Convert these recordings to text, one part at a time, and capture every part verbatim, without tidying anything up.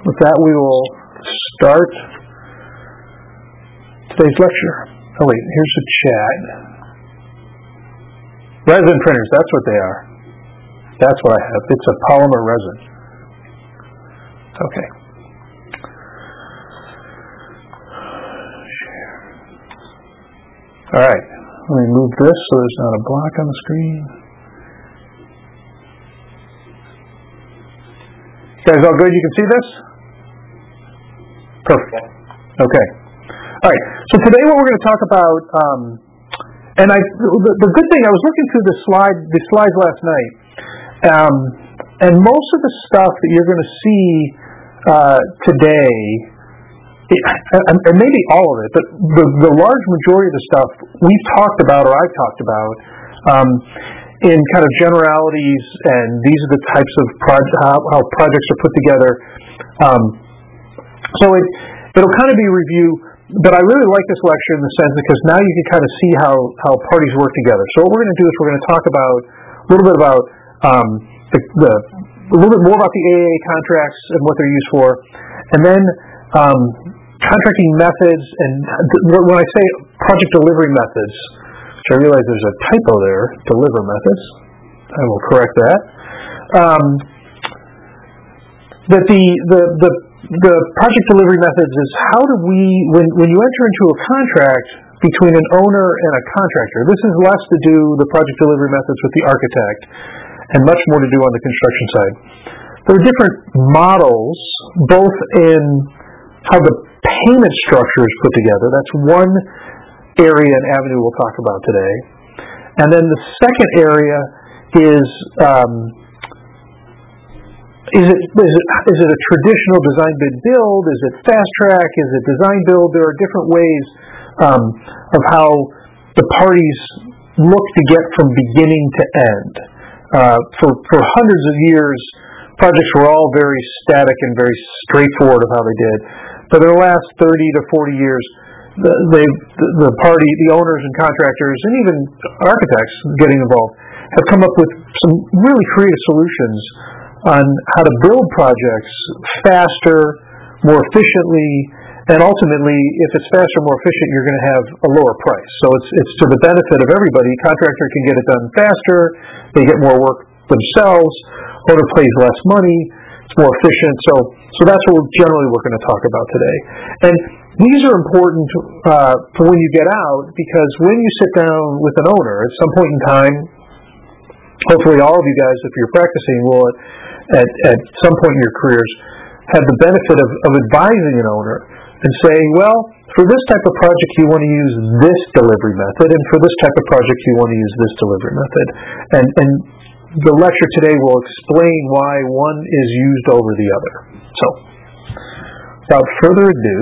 with that, we will start today's lecture. Oh wait, here's the chat. Resin printers, that's what they are. That's what I have. It's a polymer resin. Okay. All right. Let me move this so there's not a block on the screen. You guys all good? You can see this? Perfect. Okay. All right. So today what we're going to talk about, um, and I, the, the good thing, I was looking through the slide, the slides last night, um, and most of the stuff that you're going to see uh, today, it, and maybe all of it, but the, the large majority of the stuff we've talked about, or I've talked about, um, in kind of generalities, and these are the types of project, how, how projects are put together. Um, so it, it'll kind of be a review, but I really like this lecture in the sense because now you can kind of see how, how parties work together. So what we're going to do is we're going to talk about a little bit about um, the, the a little bit more about the A A contracts and what they're used for, and then um, contracting methods. And when I say project delivery methods, which I realize there's a typo there, deliver methods. I will correct that. Um, that the, the the the project delivery methods is how do we, when when you enter into a contract between an owner and a contractor, this is less to do the project delivery methods with the architect and much more to do on the construction side. There are different models, both in how the payment structure is put together. That's one area and avenue we'll talk about today. And then the second area is um, is it, is it is it a traditional design bid build? Is it fast track? Is it design build? There are different ways um, of how the parties look to get from beginning to end. Uh, for for hundreds of years, projects were all very static and very straightforward of how they did. But in the last thirty to forty years, the, they, the party, the owners and contractors, and even architects getting involved, have come up with some really creative solutions on how to build projects faster, more efficiently, and ultimately, if it's faster, more efficient, you're going to have a lower price. So it's it's to the benefit of everybody. Contractor can get it done faster, they get more work themselves, owner pays less money, it's more efficient. So so that's what we're generally we're going to talk about today. And these are important uh, for when you get out, because when you sit down with an owner at some point in time, hopefully all of you guys, if you're practicing, will at, at, at some point in your careers have the benefit of, of advising an owner and saying, well, for this type of project you want to use this delivery method, and for this type of project you want to use this delivery method. And, and the lecture today will explain why one is used over the other. So, without further ado,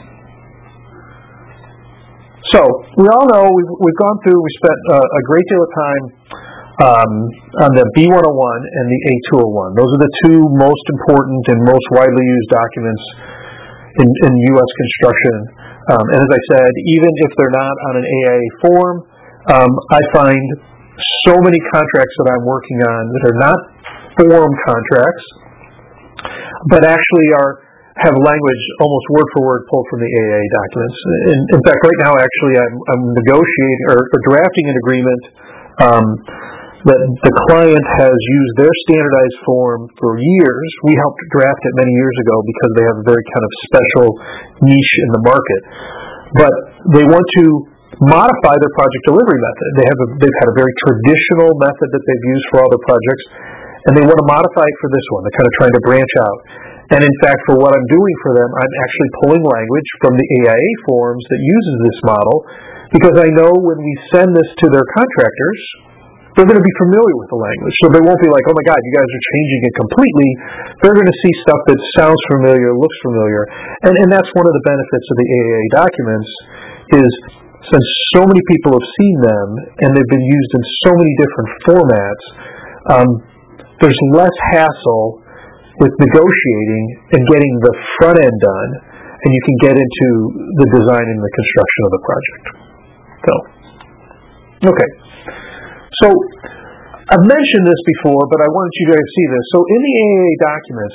so we all know we've, we've gone through, we spent uh, a great deal of time um, on the B one oh one and the A two oh one. Those are the two most important and most widely used documents in, in U S construction. Um, and as I said, even if they're not on an A I A form, um, I find so many contracts that I'm working on that are not form contracts, but actually are have language almost word for word pulled from the A I A documents. In, in fact, right now, actually, I'm, I'm negotiating or, or drafting an agreement um, that the client has used their standardized form for years. We helped draft it many years ago because they have a very kind of special niche in the market. But they want to modify their project delivery method. They have a, they've had a very traditional method that they've used for all their projects, and they want to modify it for this one. They're kind of trying to branch out. And in fact, for what I'm doing for them, I'm actually pulling language from the A I A forms that uses this model, because I know when we send this to their contractors, they're going to be familiar with the language. So they won't be like, oh my God, you guys are changing it completely. They're going to see stuff that sounds familiar, looks familiar. And, and that's one of the benefits of the A I A documents is, since so many people have seen them and they've been used in so many different formats, um, there's less hassle with negotiating and getting the front end done, and you can get into the design and the construction of the project. So, okay. So, I've mentioned this before, but I wanted you guys to see this. So, in the A I A documents,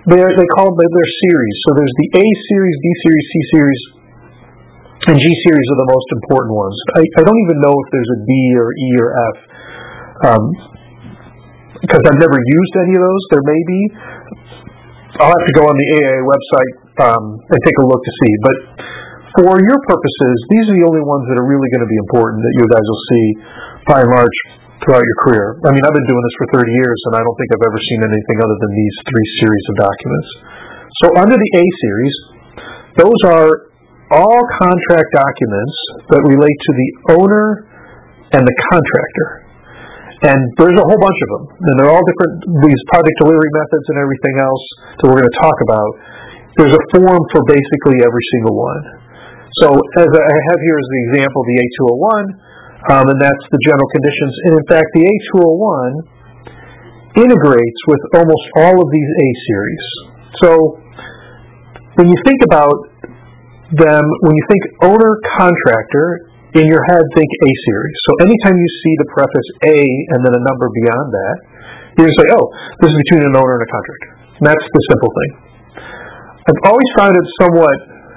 They are, they call them their series. So there's the A series, B series, C series, and G series are the most important ones. I, I don't even know if there's a D or E or F, um, because I've never used any of those. There may be. I'll have to go on the A I A website um, and take a look to see. But for your purposes, these are the only ones that are really going to be important that you guys will see by and large throughout your career. I mean, I've been doing this for thirty years, and I don't think I've ever seen anything other than these three series of documents. So under the A series, those are all contract documents that relate to the owner and the contractor. And there's a whole bunch of them. And they're all different, these project delivery methods and everything else that we're going to talk about. There's a form for basically every single one. So as I have here as the example, the A two oh one, um, and that's the general conditions. And in fact, the A two oh one integrates with almost all of these A series. So when you think about them, when you think owner-contractor, in your head, think A series. So anytime you see the preface A and then a number beyond that, you're going to say, oh, this is between an owner and a contractor. And that's the simple thing. I've always found it somewhat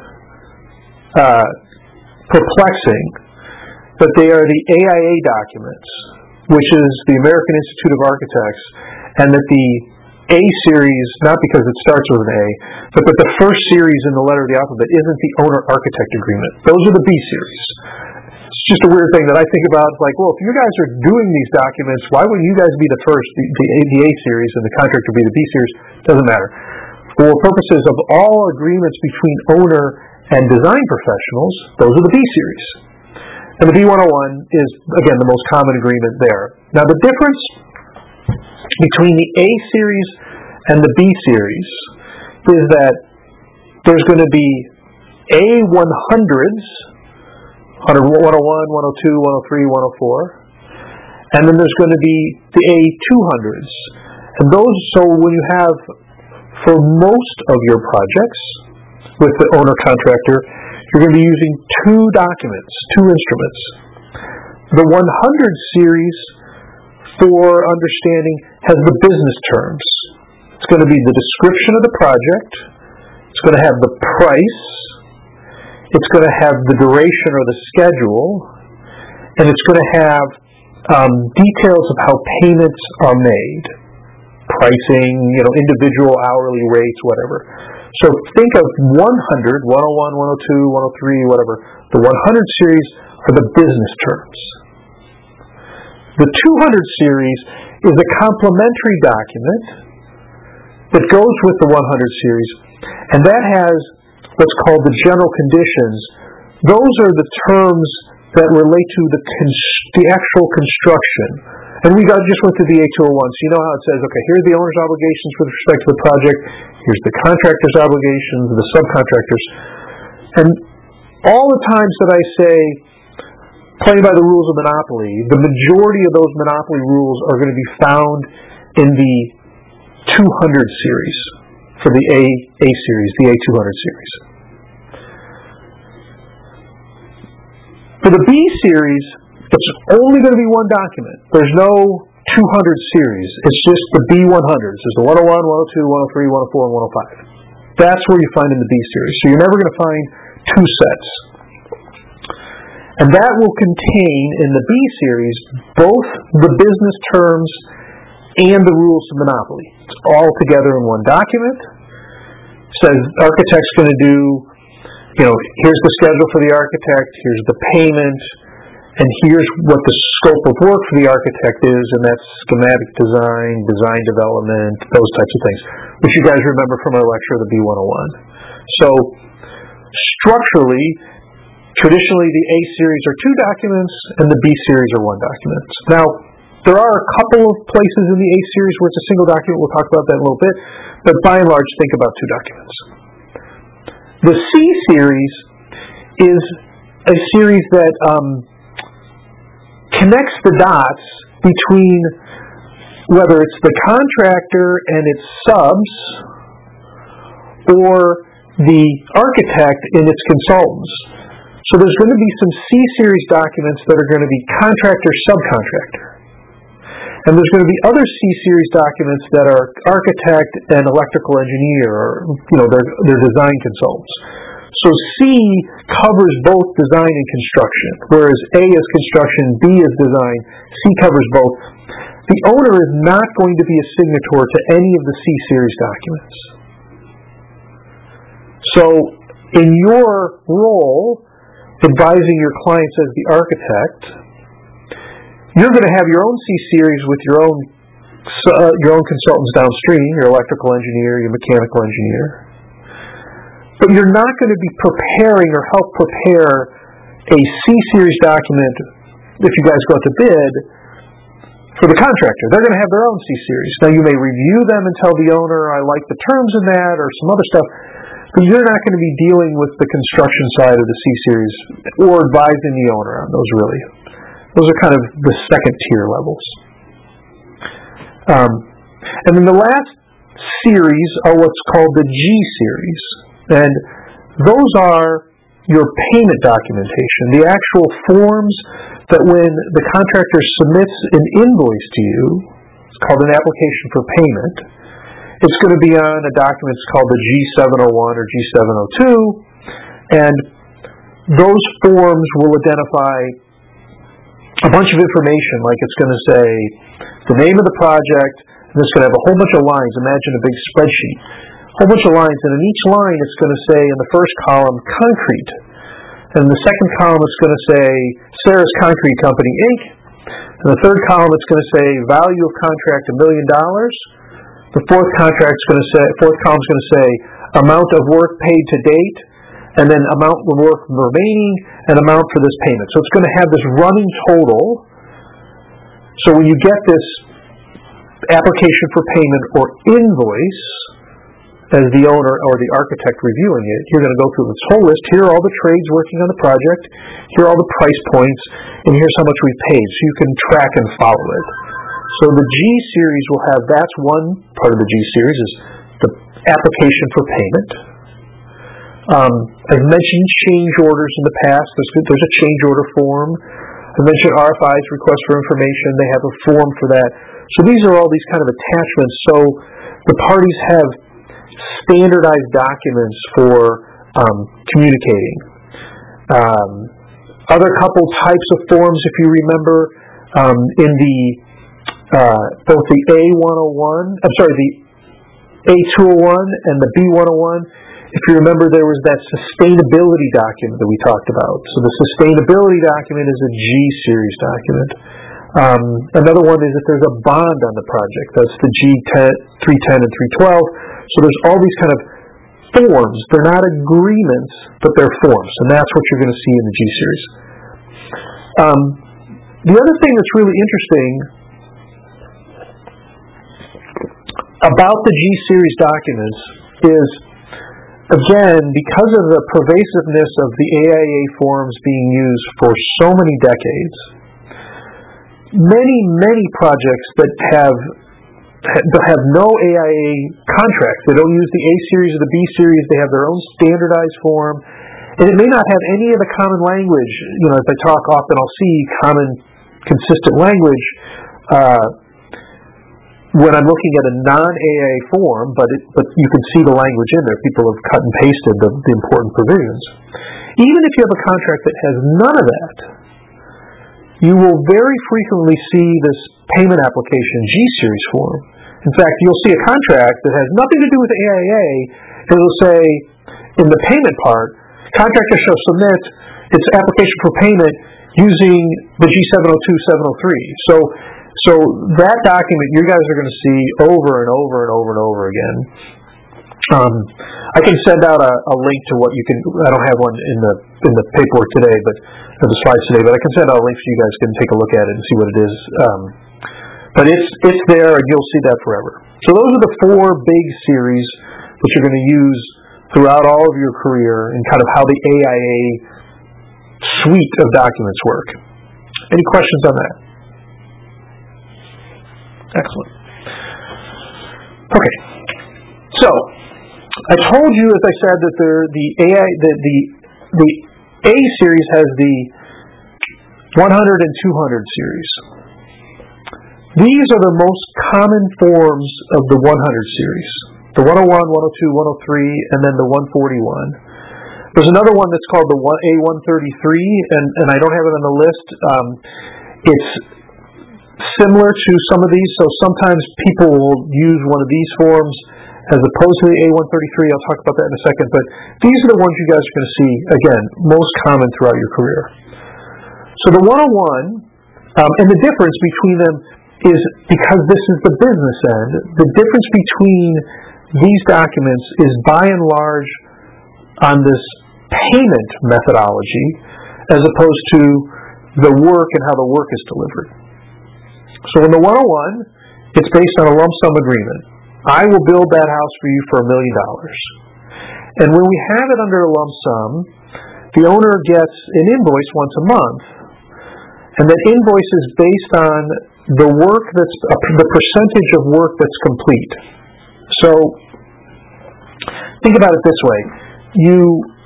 uh, perplexing that they are the A I A documents, which is the American Institute of Architects, and that the A series, not because it starts with an A, but that the first series in the letter of the alphabet isn't the owner-architect agreement. Those are the B series. It's just a weird thing that I think about. It's like, well, if you guys are doing these documents, why wouldn't you guys be the first, the, the, A, the A series, and the contractor be the B series? Doesn't matter. For purposes of all agreements between owner and design professionals, those are the B series. And the B one oh one is, again, the most common agreement there. Now, the difference between the A series and the B series is that there's going to be A one hundreds, one oh one, one oh two, one oh three, one oh four, and then there's going to be the A two hundreds. And those, so when you have, for most of your projects with the owner-contractor, you're going to be using two documents, two instruments. The one hundred series, for understanding, has the business terms. It's going to be the description of the project. It's going to have the price. It's going to have the duration or the schedule. And it's going to have um, details of how payments are made. Pricing, you know, individual hourly rates, whatever. So think of one hundred, one oh one, one oh two, one oh three, whatever. The one hundred series are the business terms. The two hundred series is a complementary document that goes with the one hundred series, and that has what's called the general conditions. Those are the terms that relate to the, cons- the actual construction. And we got, just went to the A two oh one, so you know how it says, okay, here are the owner's obligations with respect to the project, here's the contractor's obligations, the subcontractors. And all the times that I say, playing by the rules of monopoly, the majority of those monopoly rules are going to be found in the two hundred series, for the A, A series, the A two hundred series. For the B series, it's only going to be one document. There's no two hundred series. It's just the B one hundreds. There's the one oh one, one oh two, one oh three, one oh four, and one oh five. That's where you find in the B series. So you're never going to find two sets. And that will contain, in the B series, both the business terms and the rules of monopoly. It's all together in one document. It says architect's going to do, you know, here's the schedule for the architect, here's the payment, and here's what the scope of work for the architect is, and that's schematic design, design development, those types of things, which you guys remember from our lecture, the B one oh one. So, structurally, traditionally the A series are two documents, and the B series are one document. Now, there are a couple of places in the A series where it's a single document. We'll talk about that in a little bit, but by and large, think about two documents. The C series is a series that um, connects the dots between whether it's the contractor and its subs or the architect and its consultants. So there's going to be some C series documents that are going to be contractor-subcontractor. And there's going to be other C-series documents that are architect and electrical engineer, or, you know, they're, they're design consultants. So C covers both design and construction, whereas A is construction, B is design, C covers both. The owner is not going to be a signator to any of the C-series documents. So in your role, advising your clients as the architect, you're going to have your own C-series with your own uh, your own consultants downstream, your electrical engineer, your mechanical engineer. But you're not going to be preparing or help prepare a C-series document if you guys go out to bid for the contractor. They're going to have their own C-series. Now, you may review them and tell the owner, I like the terms in that, or some other stuff, but you're not going to be dealing with the construction side of the C-series or advising the owner on those, really. Those are kind of the second-tier levels. Um, and then the last series are what's called the G-series. And those are your payment documentation, the actual forms that when the contractor submits an invoice to you, it's called an application for payment, it's going to be on a document called the G seven oh one or G seven oh two, and those forms will identify a bunch of information, like it's going to say the name of the project, and it's going to have a whole bunch of lines. Imagine a big spreadsheet. A whole bunch of lines, and in each line it's going to say in the first column, concrete. And in the second column it's going to say Sarah's Concrete Company, Incorporated. In the third column it's going to say value of contract a million dollars. The fourth contract's going to say, fourth column's going to say amount of work paid to date, and then amount of work remaining, and amount for this payment. So it's going to have this running total. So when you get this application for payment or invoice, as the owner or the architect reviewing it, you're going to go through this whole list. Here are all the trades working on the project. Here are all the price points. And here's how much we paid. So you can track and follow it. So the G-series will have, that's one part of the G-series, is the application for payment. Um, I've mentioned change orders in the past. There's, there's a change order form. I mentioned R F Is, request for information. They have a form for that. So these are all these kind of attachments. So the parties have standardized documents for um, communicating. Um, other couple types of forms, if you remember, um, in the uh, both the A one oh one, I'm sorry, the A two oh one and the B one oh one. If you remember, there was that sustainability document that we talked about. So the sustainability document is a G-series document. Um, another one is if there's a bond on the project. That's the G three ten and three twelve. So there's all these kind of forms. They're not agreements, but they're forms. And that's what you're going to see in the G-series. Um, the other thing that's really interesting about the G-series documents is, again, because of the pervasiveness of the A I A forms being used for so many decades, many, many projects that have that have no A I A contracts, they don't use the A series or the B series, they have their own standardized form, and it may not have any of the common language. You know, as I talk often, I'll see common, consistent language uh, when I'm looking at a non-A I A form, but it, but you can see the language in there. People have cut and pasted the, the important provisions. Even if you have a contract that has none of that, you will very frequently see this payment application G-series form. In fact, you'll see a contract that has nothing to do with A I A, and it'll say, in the payment part, contractor shall submit its application for payment using the G seven oh two, seven oh three. So, so that document you guys are going to see over and over and over and over again. Um, I can send out a, a link to what you can. I don't have one in the in the paperwork today, but or the slides today. But I can send out a link so you guys can take a look at it and see what it is. Um, but it's it's there, and you'll see that forever. So those are the four big series that you're going to use throughout all of your career, and kind of how the A I A suite of documents work. Any questions on that? Excellent. Okay, so I told you, as I said, that there, the A I, the, the the A series has the one hundred and two hundred series. These are the most common forms of the one hundred series. The one oh one, one oh two, one oh three, and then the one forty-one. There's another one that's called the A one thirty-three, and, and I don't have it on the list. Um, it's similar to some of these, so sometimes people will use one of these forms as opposed to the A one thirty-three. I'll talk about that in a second, but these are the ones you guys are going to see, again, most common throughout your career. So the one oh one, um, and the difference between them is, because this is the business end, the difference between these documents is by and large on this payment methodology as opposed to the work and how the work is delivered. So in the one oh one, it's based on a lump sum agreement. I will build that house for you for a million dollars. And when we have it under a lump sum, the owner gets an invoice once a month, and that invoice is based on the work that's, uh, the percentage of work that's complete. So, think about it this way. You,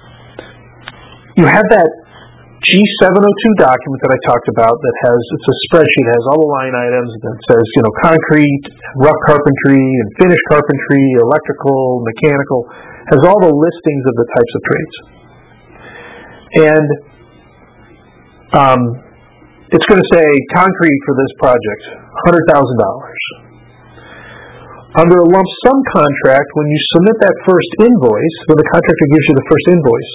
you have that G seven oh two document that I talked about that has, it's a spreadsheet, it has all the line items that says, you know, concrete, rough carpentry, and finished carpentry, electrical, mechanical, has all the listings of the types of trades. And um, it's going to say concrete for this project, one hundred thousand dollars. Under a lump sum contract, when you submit that first invoice, when the contractor gives you the first invoice,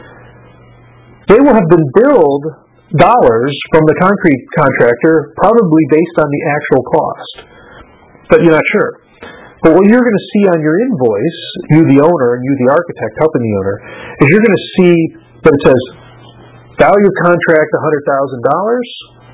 they will have been billed dollars from the concrete contractor, probably based on the actual cost. But you're not sure. But what you're going to see on your invoice, you the owner and you the architect helping the owner, is you're going to see that it says, value of contract one hundred thousand dollars,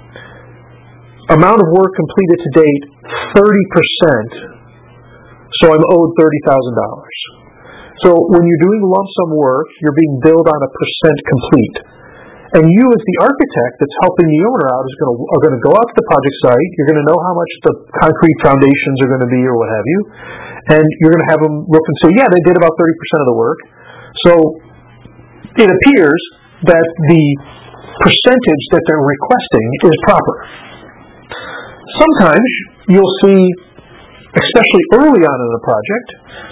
amount of work completed to date thirty percent, so I'm owed thirty thousand dollars. So when you're doing lump sum work, you're being billed on a percent complete. And you as the architect that's helping the owner out is going to, are going to go out to the project site, you're going to know how much the concrete foundations are going to be or what have you, and you're going to have them look and say, yeah, they did about thirty percent of the work. So it appears that the percentage that they're requesting is proper. Sometimes you'll see, especially early on in the project,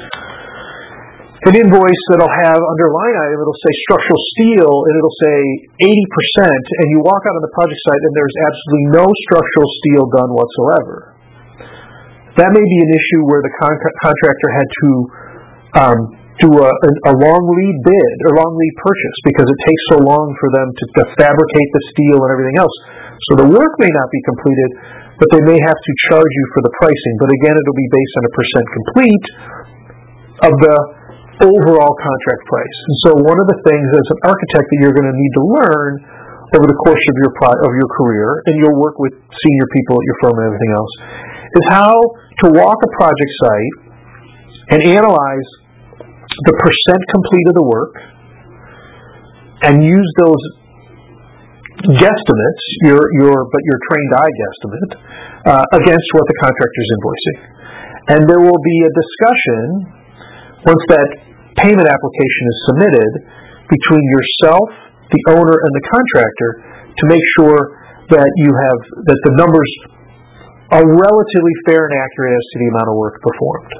an invoice that'll have under line item, it'll say structural steel, and it'll say eighty percent, and you walk out on the project site and there's absolutely no structural steel done whatsoever. That may be an issue where the con- contractor had to um, do a, a long lead bid or long lead purchase because it takes so long for them to, to fabricate the steel and everything else. So the work may not be completed, but they may have to charge you for the pricing. But again, it'll be based on a percent complete of the overall contract price. And so one of the things as an architect that you're going to need to learn over the course of your pro- of your career, and you'll work with senior people at your firm and everything else, is how to walk a project site and analyze the percent complete of the work and use those guesstimates, your your but your trained eye guesstimate, uh, against what the contractor's invoicing. And there will be a discussion once that payment application is submitted between yourself, the owner, and the contractor to make sure that you have that the numbers are relatively fair and accurate as to the amount of work performed.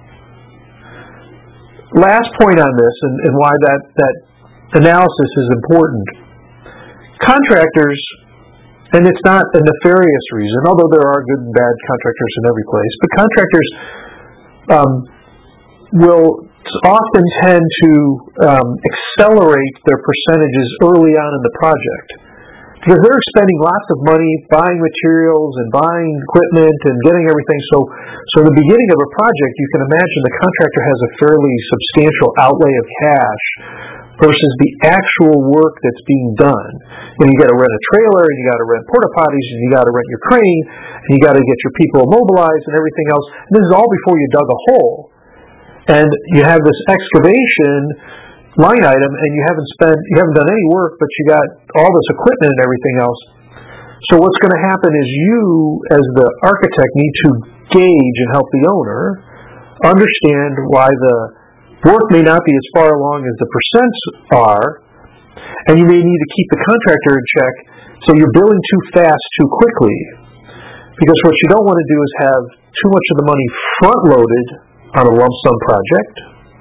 Last point on this, and, and why that, that analysis is important. Contractors, and it's not a nefarious reason, although there are good and bad contractors in every place, but contractors um, will often tend to um, accelerate their percentages early on in the project because they're spending lots of money buying materials and buying equipment and getting everything. So, so in the beginning of a project, you can imagine the contractor has a fairly substantial outlay of cash versus the actual work that's being done. And you got to rent a trailer, and you got to rent porta potties, and you got to rent your crane, and you got to get your people immobilized and everything else. And this is all before you dug a hole. And you have this excavation line item, and you haven't spent, you haven't done any work, but you got all this equipment and everything else. So what's going to happen is you, as the architect, need to gauge and help the owner understand why the work may not be as far along as the percents are, and you may need to keep the contractor in check, so you're billing too fast, too quickly. Because what you don't want to do is have too much of the money front-loaded on a lump sum project,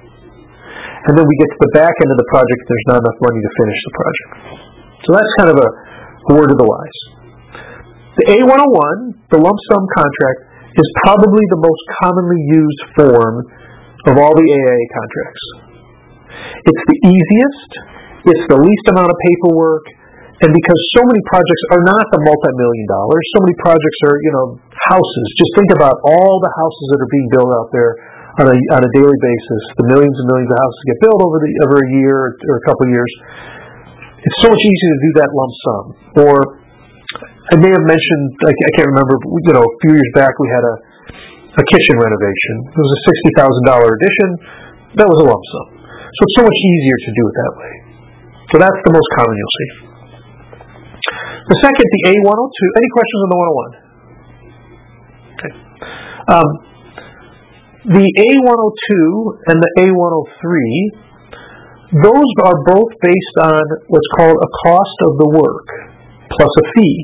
and then we get to the back end of the project and there's not enough money to finish the project. So that's kind of a word of the wise. The A one oh one, the lump sum contract, is probably the most commonly used form of all the A I A contracts. It's the easiest, it's the least amount of paperwork, and because so many projects are not the multi-million dollars, so many projects are, you know, houses. Just think about all the houses that are being built out there on a, on a daily basis. The millions and millions of houses get built over the over a year or a couple of years. It's so much easier to do that lump sum. Or I may have mentioned, I, I can't remember, you know, a few years back we had a, a kitchen renovation. It was a sixty thousand dollars addition. That was a lump sum. So it's so much easier to do it that way. So that's the most common you'll see. The second, the A one oh two. Any questions on the one oh one? Okay. Um, the A one oh two and the A one oh three, those are both based on what's called a cost of the work plus a fee.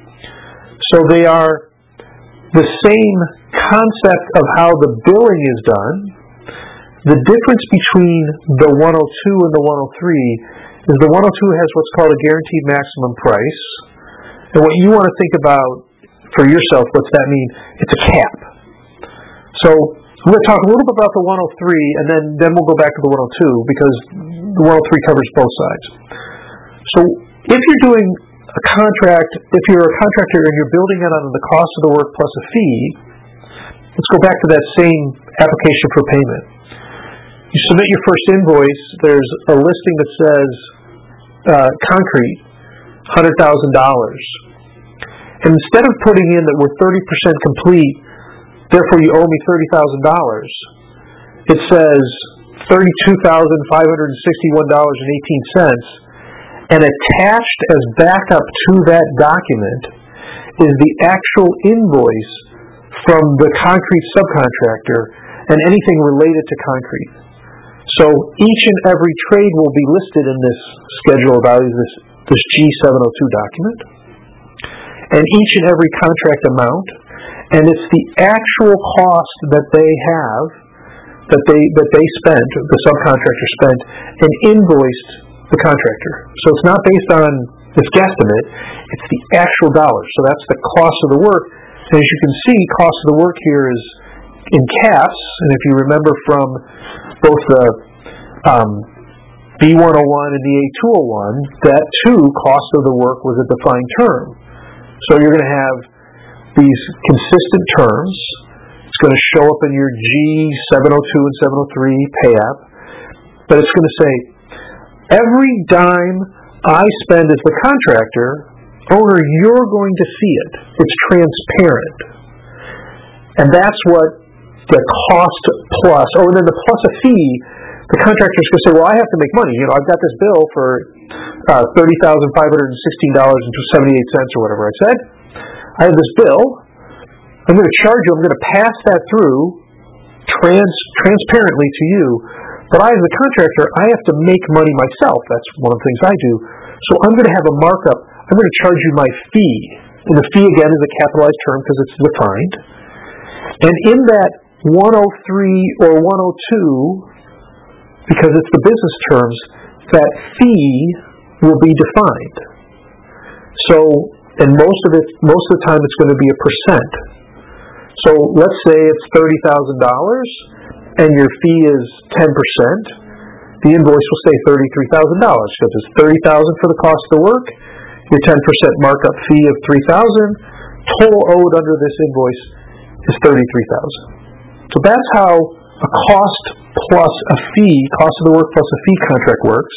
So they are the same concept of how the billing is done. The difference between the one oh two and the one oh three is the one oh two has what's called a guaranteed maximum price. And what you want to think about for yourself, what's that mean? It's a cap. So I'm going to talk a little bit about the one oh three, and then, then we'll go back to the one oh two, because the one oh three covers both sides. So if you're doing a contract, if you're a contractor and you're building it on the cost of the work plus a fee, let's go back to that same application for payment. You submit your first invoice, there's a listing that says uh, concrete, one hundred thousand dollars. And instead of putting in that we're thirty percent complete, therefore you owe me thirty thousand dollars, it says thirty-two thousand five hundred sixty-one dollars and eighteen cents, and attached as backup to that document is the actual invoice from the concrete subcontractor and anything related to concrete. So each and every trade will be listed in this schedule of values, this, this G seven oh two document, and each and every contract amount, and it's the actual cost that they have, that they that they spent, the subcontractor spent, and invoiced the contractor. So it's not based on this guesstimate, it's the actual dollars. So that's the cost of the work. And as you can see, cost of the work here is in caps, and if you remember from both the um, B one oh one and the A two oh one, that too, cost of the work was a defined term. So you're going to have these consistent terms. It's going to show up in your G seven oh two and seven oh three pay app, but it's going to say, every dime I spend as the contractor, owner, you're going to see it. It's transparent. And that's what the cost plus, oh, and then the plus a fee, the contractor's going to say, well, I have to make money. You know, I've got this bill for uh, thirty thousand five hundred sixteen dollars and seventy-eight cents or whatever I said. I have this bill. I'm going to charge you. I'm going to pass that through trans transparently to you. But I, as a contractor, I have to make money myself. That's one of the things I do. So I'm going to have a markup. I'm going to charge you my fee. And the fee, again, is a capitalized term because it's defined. And in that one oh three or one oh two, because it's the business terms, that fee will be defined. So, and most of it, most of the time it's going to be a percent. So let's say it's thirty thousand dollars and your fee is ten percent. The invoice will say thirty-three thousand dollars because it's thirty thousand dollars for the cost of the work, your ten percent markup fee of three thousand dollars, total owed under this invoice is thirty-three thousand dollars. So that's how a cost plus a fee, cost of the work plus a fee contract works.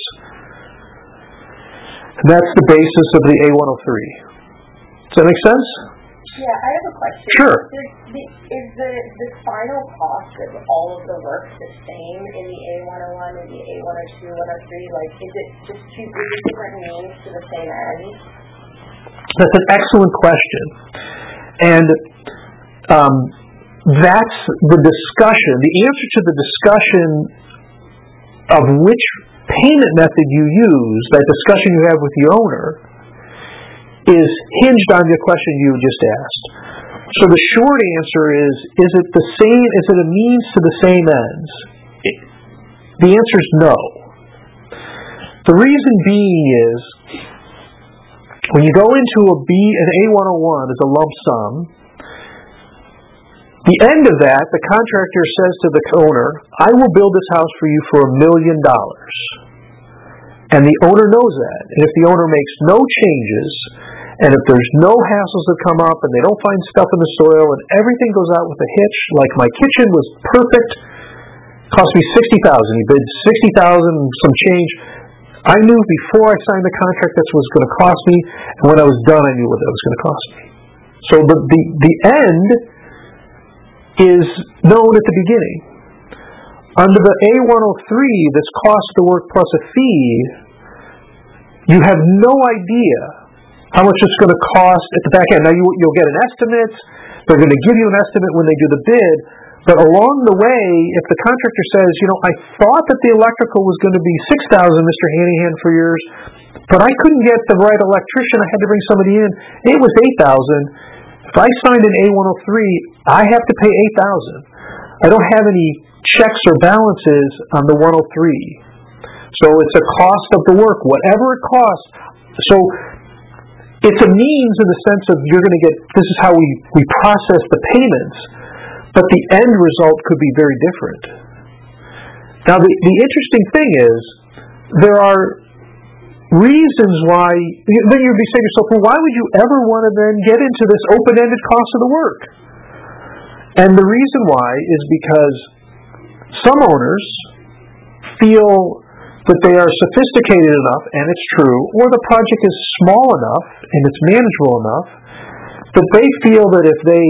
And that's the basis of the A one oh three. Does that make sense? Yeah, I have a question. Sure. Is the, is the, the final cost of all of the work the same in the A one oh one and the A one oh two, one oh three? Like, is it just two different names to the same end? That's an excellent question. And um, that's the discussion. The answer to the discussion of which payment method you use, that discussion you have with the owner, is hinged on the question you just asked. So the short answer is, is it the same, is it a means to the same ends? It, the answer is no. The reason being is, when you go into a B, an A one oh one as a lump sum, the end of that, the contractor says to the owner, I will build this house for you for a million dollars. And the owner knows that. And if the owner makes no changes, and if there's no hassles that come up, and they don't find stuff in the soil, and everything goes out with a hitch, like my kitchen was perfect, cost me sixty thousand dollars. He bid sixty thousand dollars, some change. I knew before I signed the contract that's what it was going to cost me, and when I was done, I knew what that was going to cost me. So the, the, the end is known at the beginning. Under the A one oh three, this cost of the work plus a fee, you have no idea how much it's going to cost at the back end. Now, you, you'll get an estimate. They're going to give you an estimate when they do the bid. But along the way, if the contractor says, you know, I thought that the electrical was going to be six thousand dollars, Mister Hanahan, for yours, but I couldn't get the right electrician. I had to bring somebody in. It was eight thousand dollars. If I signed an A one oh three, I have to pay eight thousand dollars. I don't have any checks or balances on the one oh three. So it's a cost of the work, whatever it costs. So it's a means in the sense of you're going to get, this is how we, we process the payments, but the end result could be very different. Now, the, the interesting thing is, there are reasons why, then you'd be saying to yourself, well, why would you ever want to then get into this open-ended cost of the work? And the reason why is because some owners feel that they are sophisticated enough, and it's true, or the project is small enough and it's manageable enough, that they feel that if they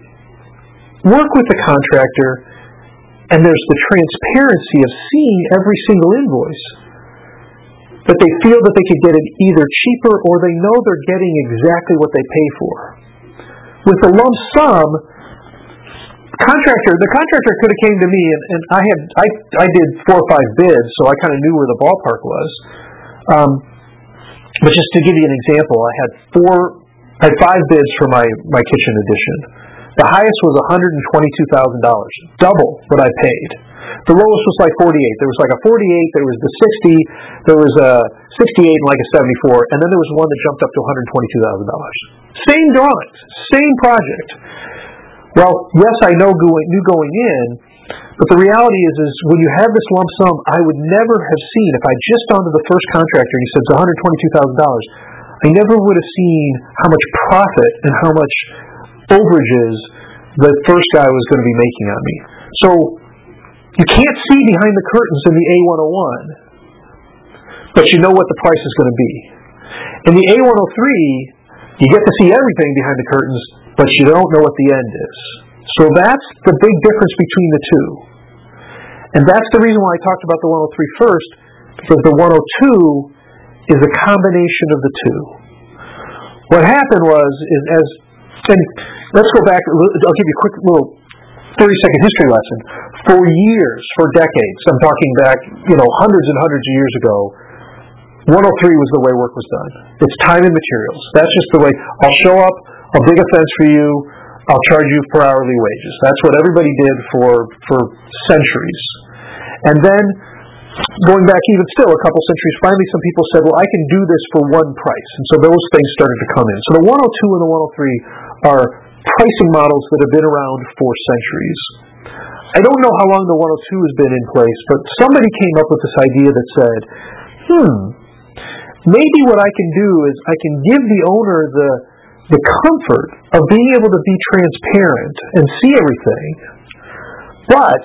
work with the contractor and there's the transparency of seeing every single invoice, that they feel that they could get it either cheaper or they know they're getting exactly what they pay for. With the lump sum, contractor, the contractor could have came to me, and, and I had I I did four or five bids, so I kind of knew where the ballpark was. Um, but just to give you an example, I had four, I had five bids for my, my kitchen addition. The highest was one hundred twenty-two thousand dollars, double what I paid. The lowest was like forty-eight. There was like a forty-eight, there was the sixty, there was a sixty-eight, and like a seventy-four, and then there was one that jumped up to one hundred twenty-two thousand dollars. Same drawings, same project. Well, yes, I know going, knew going in, but the reality is, is when you have this lump sum, I would never have seen, if I just gone to the first contractor and he said it's one hundred twenty-two thousand dollars, I never would have seen how much profit and how much overages the first guy was going to be making on me. So you can't see behind the curtains in the A one oh one, but you know what the price is going to be. In the A one oh three, you get to see everything behind the curtains, but you don't know what the end is. So that's the big difference between the two. And that's the reason why I talked about the one oh three first, because the one oh two is a combination of the two. What happened was, is as, and let's go back, I'll give you a quick little thirty-second history lesson. For years, for decades, I'm talking back, you know, hundreds and hundreds of years ago, one oh three was the way work was done. It's time and materials. That's just the way. I'll show up, I'll dig a fence for you, I'll charge you for hourly wages. That's what everybody did for for centuries. And then, going back even still a couple centuries, finally some people said, well, I can do this for one price. And so those things started to come in. So the one oh two and the one oh three are pricing models that have been around for centuries. I don't know how long the one oh two has been in place, but somebody came up with this idea that said, hmm, maybe what I can do is I can give the owner the the comfort of being able to be transparent and see everything, but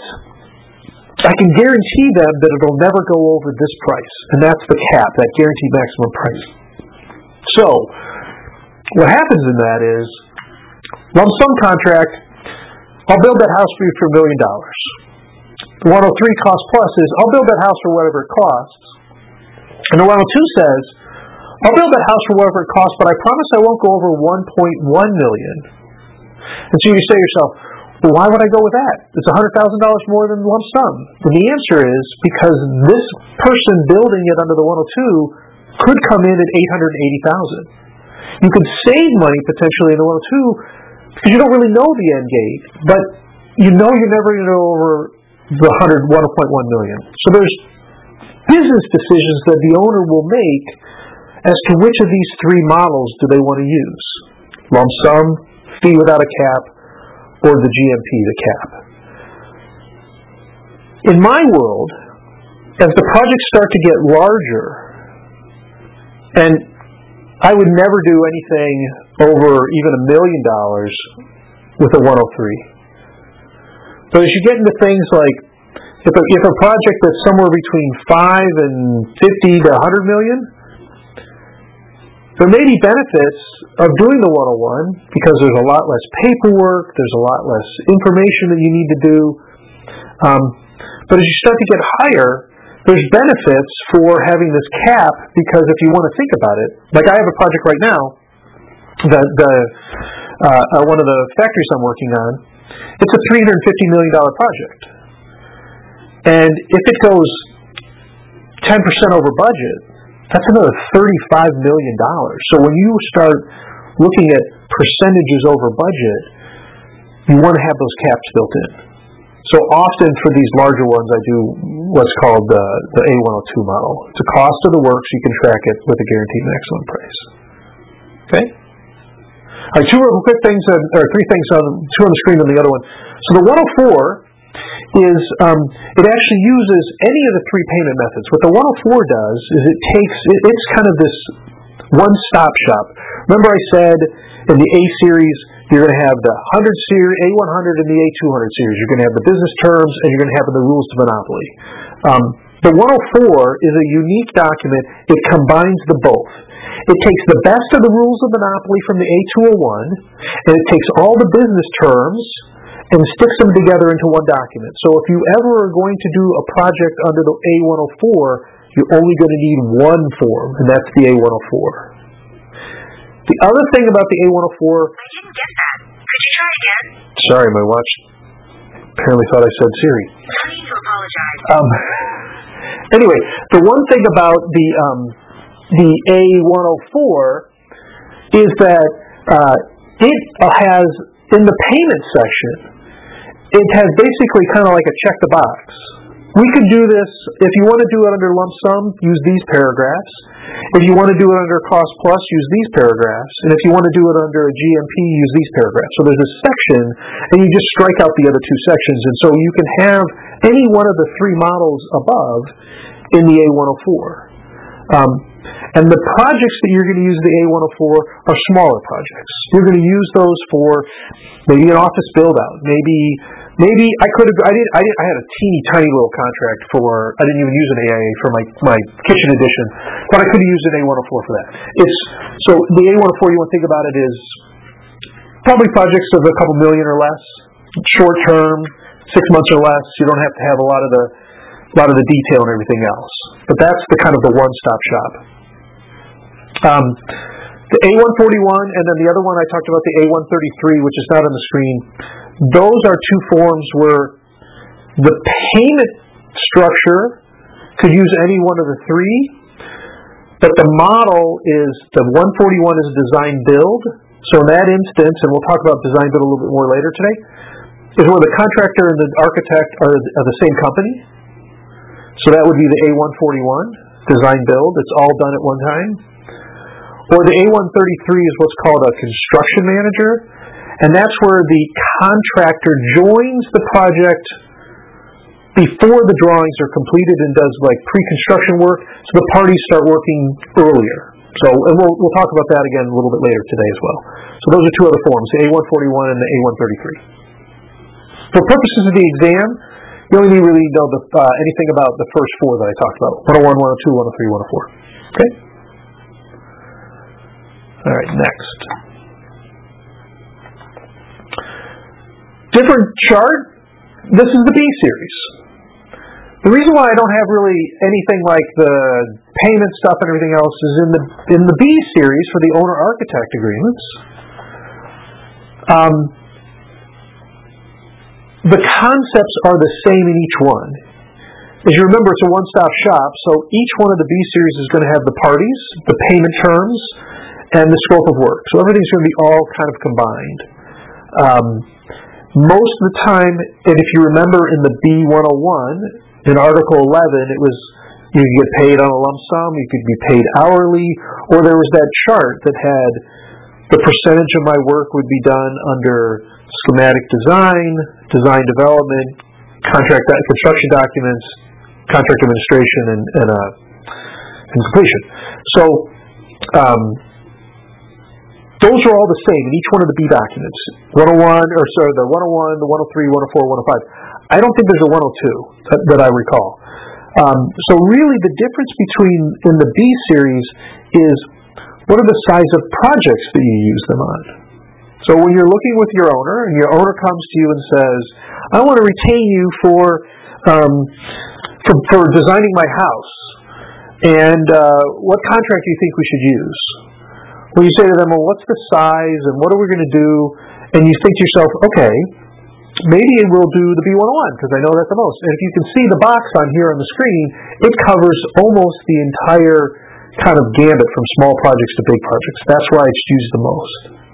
I can guarantee them that it'll never go over this price, and that's the cap, that guaranteed maximum price. So, what happens in that is, lump sum contract, I'll build that house for you for a million dollars. The one oh three cost plus is, I'll build that house for whatever it costs. And the one oh two says, I'll build that house for whatever it costs, but I promise I won't go over one point one million dollars. And so you say to yourself, well, why would I go with that? It's one hundred thousand dollars more than lump sum. And the answer is because this person building it under the one oh two could come in at eight hundred eighty thousand dollars. You could save money potentially in the one oh two because you don't really know the end game, but you know you're never going to go over the one hundred, one point one million. So there's business decisions that the owner will make as to which of these three models do they want to use. Lump sum, fee without a cap, or the G M P, the cap. In my world, as the projects start to get larger, and I would never do anything over even a million dollars with a one oh three. But as you get into things like, if a, if a project that's somewhere between five and fifty to a hundred million, there may be benefits of doing the one oh one because there's a lot less paperwork, there's a lot less information that you need to do. Um, but as you start to get higher, there's benefits for having this cap because if you want to think about it, like I have a project right now, the, the uh, uh, one of the factories I'm working on, it's a three hundred fifty million dollars project. And if it goes ten percent over budget, that's another thirty-five million dollars. So when you start looking at percentages over budget, you want to have those caps built in. So often for these larger ones, I do what's called the, the A one oh two model. It's a cost of the work, so you can track it with a guaranteed maximum price. Okay? All right, two real quick things, uh, or three things, on two on the screen and the other one. So the one oh four is, um, it actually uses any of the three payment methods. What the one oh four does is it takes, it, it's kind of this one-stop shop. Remember I said in the A series, you're going to have the one hundred series, A one hundred, and the A two hundred series. You're going to have the business terms, and you're going to have the rules to monopoly. Um, the one oh four is a unique document. It combines the both. It takes the best of the rules of monopoly from the A two oh one, and it takes all the business terms and sticks them together into one document. So if you ever are going to do a project under the A one oh four, you're only going to need one form, and that's the A one oh four. The other thing about the A one oh four... I didn't get that. Could you try again? Sorry, my watch apparently thought I said Siri. No need to apologize. Um, anyway, the one thing about the um, the A one oh four is that uh, it has, in the payment section, it has basically kind of like a check the box. We can do this, if you want to do it under lump sum, use these paragraphs. If you want to do it under cost plus, use these paragraphs. And if you want to do it under a G M P, use these paragraphs. So there's a section, and you just strike out the other two sections. And so you can have any one of the three models above in the A one oh four. Um, and the projects that you're going to use the A one oh four are smaller projects. You're going to use those for maybe an office build-out, maybe... Maybe I could have. I did. I did. I had a teeny tiny little contract for. I didn't even use an A I A for my my kitchen addition, but I could have used an A one oh four for that. It's so the A one oh four. You want to think about it is probably projects of a couple million or less, short term, six months or less. You don't have to have a lot of the a lot of the detail and everything else. But that's the kind of the one stop shop. Um, the A one forty-one and then the other one I talked about, the A one thirty-three, which is not on the screen. Those are two forms where the payment structure could use any one of the three, but the model is, the one forty-one is design build. So in that instance, and we'll talk about design build a little bit more later today, is where the contractor and the architect are, are the same company. So that would be the A one forty-one, design build. It's all done at one time. Or the A one thirty-three is what's called a construction manager. And that's where the contractor joins the project before the drawings are completed and does like pre-construction work, so the parties start working earlier. So, and we'll we'll talk about that again a little bit later today as well. So those are two other forms, the A one forty-one and the A one thirty-three. For purposes of the exam, you only need really know the, uh, anything about the first four that I talked about: one oh one, one oh two, one oh three, one oh four. Okay. All right. Next. Different chart. This is the B series. The reason why I don't have really anything like the payment stuff and everything else is in the in the B series for the owner architect agreements. Um, the concepts are the same in each one. As you remember, it's a one-stop shop, so each one of the B series is going to have the parties, the payment terms, and the scope of work. So everything's going to be all kind of combined. Um, most of the time, and if you remember in the B one oh one, in Article eleven, it was you could get paid on a lump sum, you could be paid hourly, or there was that chart that had the percentage of my work would be done under schematic design, design development, contract construction documents, contract administration, and, and, uh, and completion. So um, those are all the same in each one of the B documents. one oh one, or sorry, the one oh one, the one oh three, one oh four, one oh five. I don't think there's a one oh two that, that I recall. Um, so really the difference between in the B series is what are the size of projects that you use them on. So when you're looking with your owner, and your owner comes to you and says, I want to retain you for um, for, for designing my house, and uh, what contract do you think we should use? Well, you say to them, well, what's the size, and what are we going to do? And you think to yourself, okay, maybe we'll do the B one oh one, because I know that the most. And if you can see the box on here on the screen, it covers almost the entire kind of gambit from small projects to big projects. That's why it's used the most.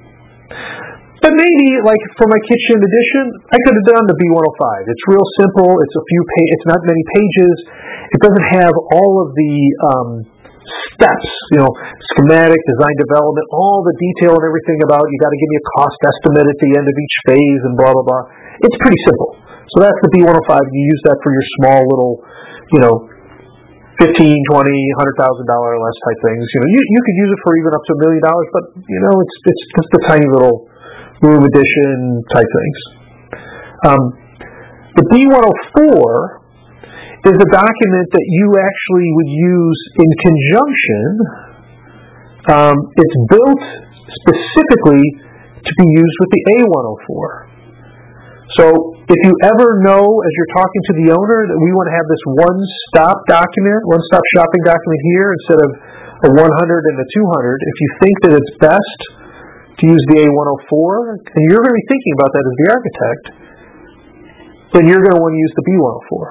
But maybe, like for my kitchen addition, I could have done the B one oh five. It's real simple. It's a few pa- It's not many pages. It doesn't have all of the um, steps, you know, schematic, design development, all the detail and everything about you got to give me a cost estimate at the end of each phase and blah, blah, blah. It's pretty simple. So that's the B one oh five. You use that for your small little, you know, fifteen, twenty, one hundred thousand dollars or less type things. You know, you, you could use it for even up to a million dollars, but, you know, it's it's just the tiny little room addition type things. Um, the B one oh four is a document that you actually would use in conjunction. Um, it's built specifically to be used with the A one oh four. So if you ever know, as you're talking to the owner, that we want to have this one-stop document, one-stop shopping document here instead of a one hundred and a two hundred, if you think that it's best to use the A one oh four, and you're going to be thinking about that as the architect, then you're going to want to use the B one oh four.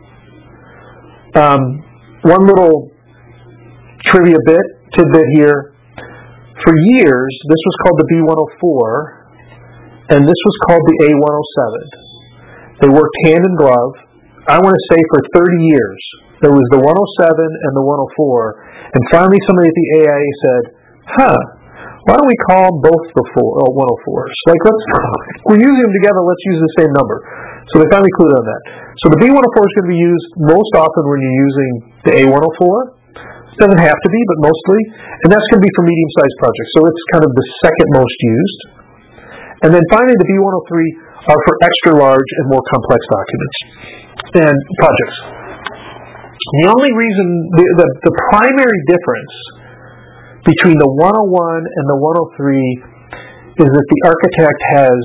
Um, one little trivia bit, tidbit here. For years, this was called the B one oh four, and this was called the A one oh seven. They worked hand in glove. I want to say for thirty years, there was the one oh seven and the one oh four, and finally somebody at the A I A said, huh, why don't we call them both the four, oh, one oh fours? Like, let's, we're using them together, let's use the same number. So they finally clued on that. So the B one oh four is going to be used most often when you're using the A one oh four. It doesn't have to be, but mostly. And that's going to be for medium-sized projects. So it's kind of the second most used. And then finally, the B one oh three are for extra large and more complex documents and projects. The only reason, the, the, the primary difference between the one oh one and the one oh three is that the architect has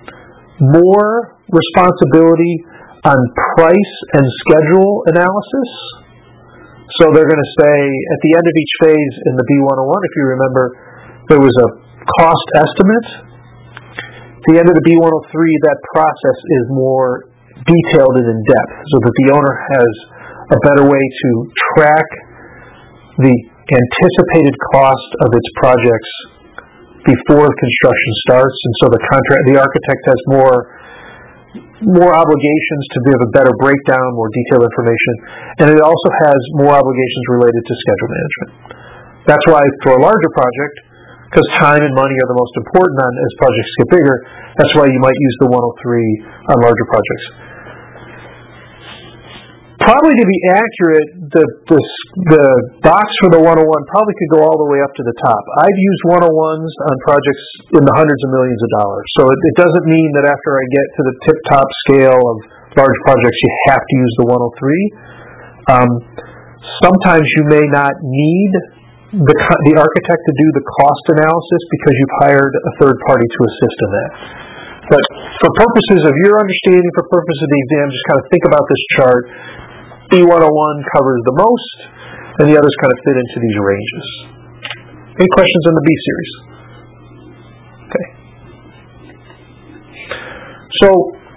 more responsibility on price and schedule analysis. So they're going to say, at the end of each phase in the B one oh one, if you remember, there was a cost estimate. At the end of the B one oh three, that process is more detailed and in depth, so that the owner has a better way to track the anticipated cost of its projects before construction starts, and so the contract, the architect has more more obligations to give a better breakdown, more detailed information, and it also has more obligations related to schedule management. That's why for a larger project, because time and money are the most important on as projects get bigger, that's why you might use the one oh three on larger projects. Probably to be accurate, the, the the box for the one oh one probably could go all the way up to the top. I've used one oh ones on projects in the hundreds of millions of dollars. So it, it doesn't mean that after I get to the tip-top scale of large projects, you have to use the one oh three. Um, sometimes you may not need the, the architect to do the cost analysis because you've hired a third party to assist in that. But for purposes of your understanding, for purposes of the exam, just kind of think about this chart. B one oh one covers the most, and the others kind of fit into these ranges. Any questions on the B series? Okay. So,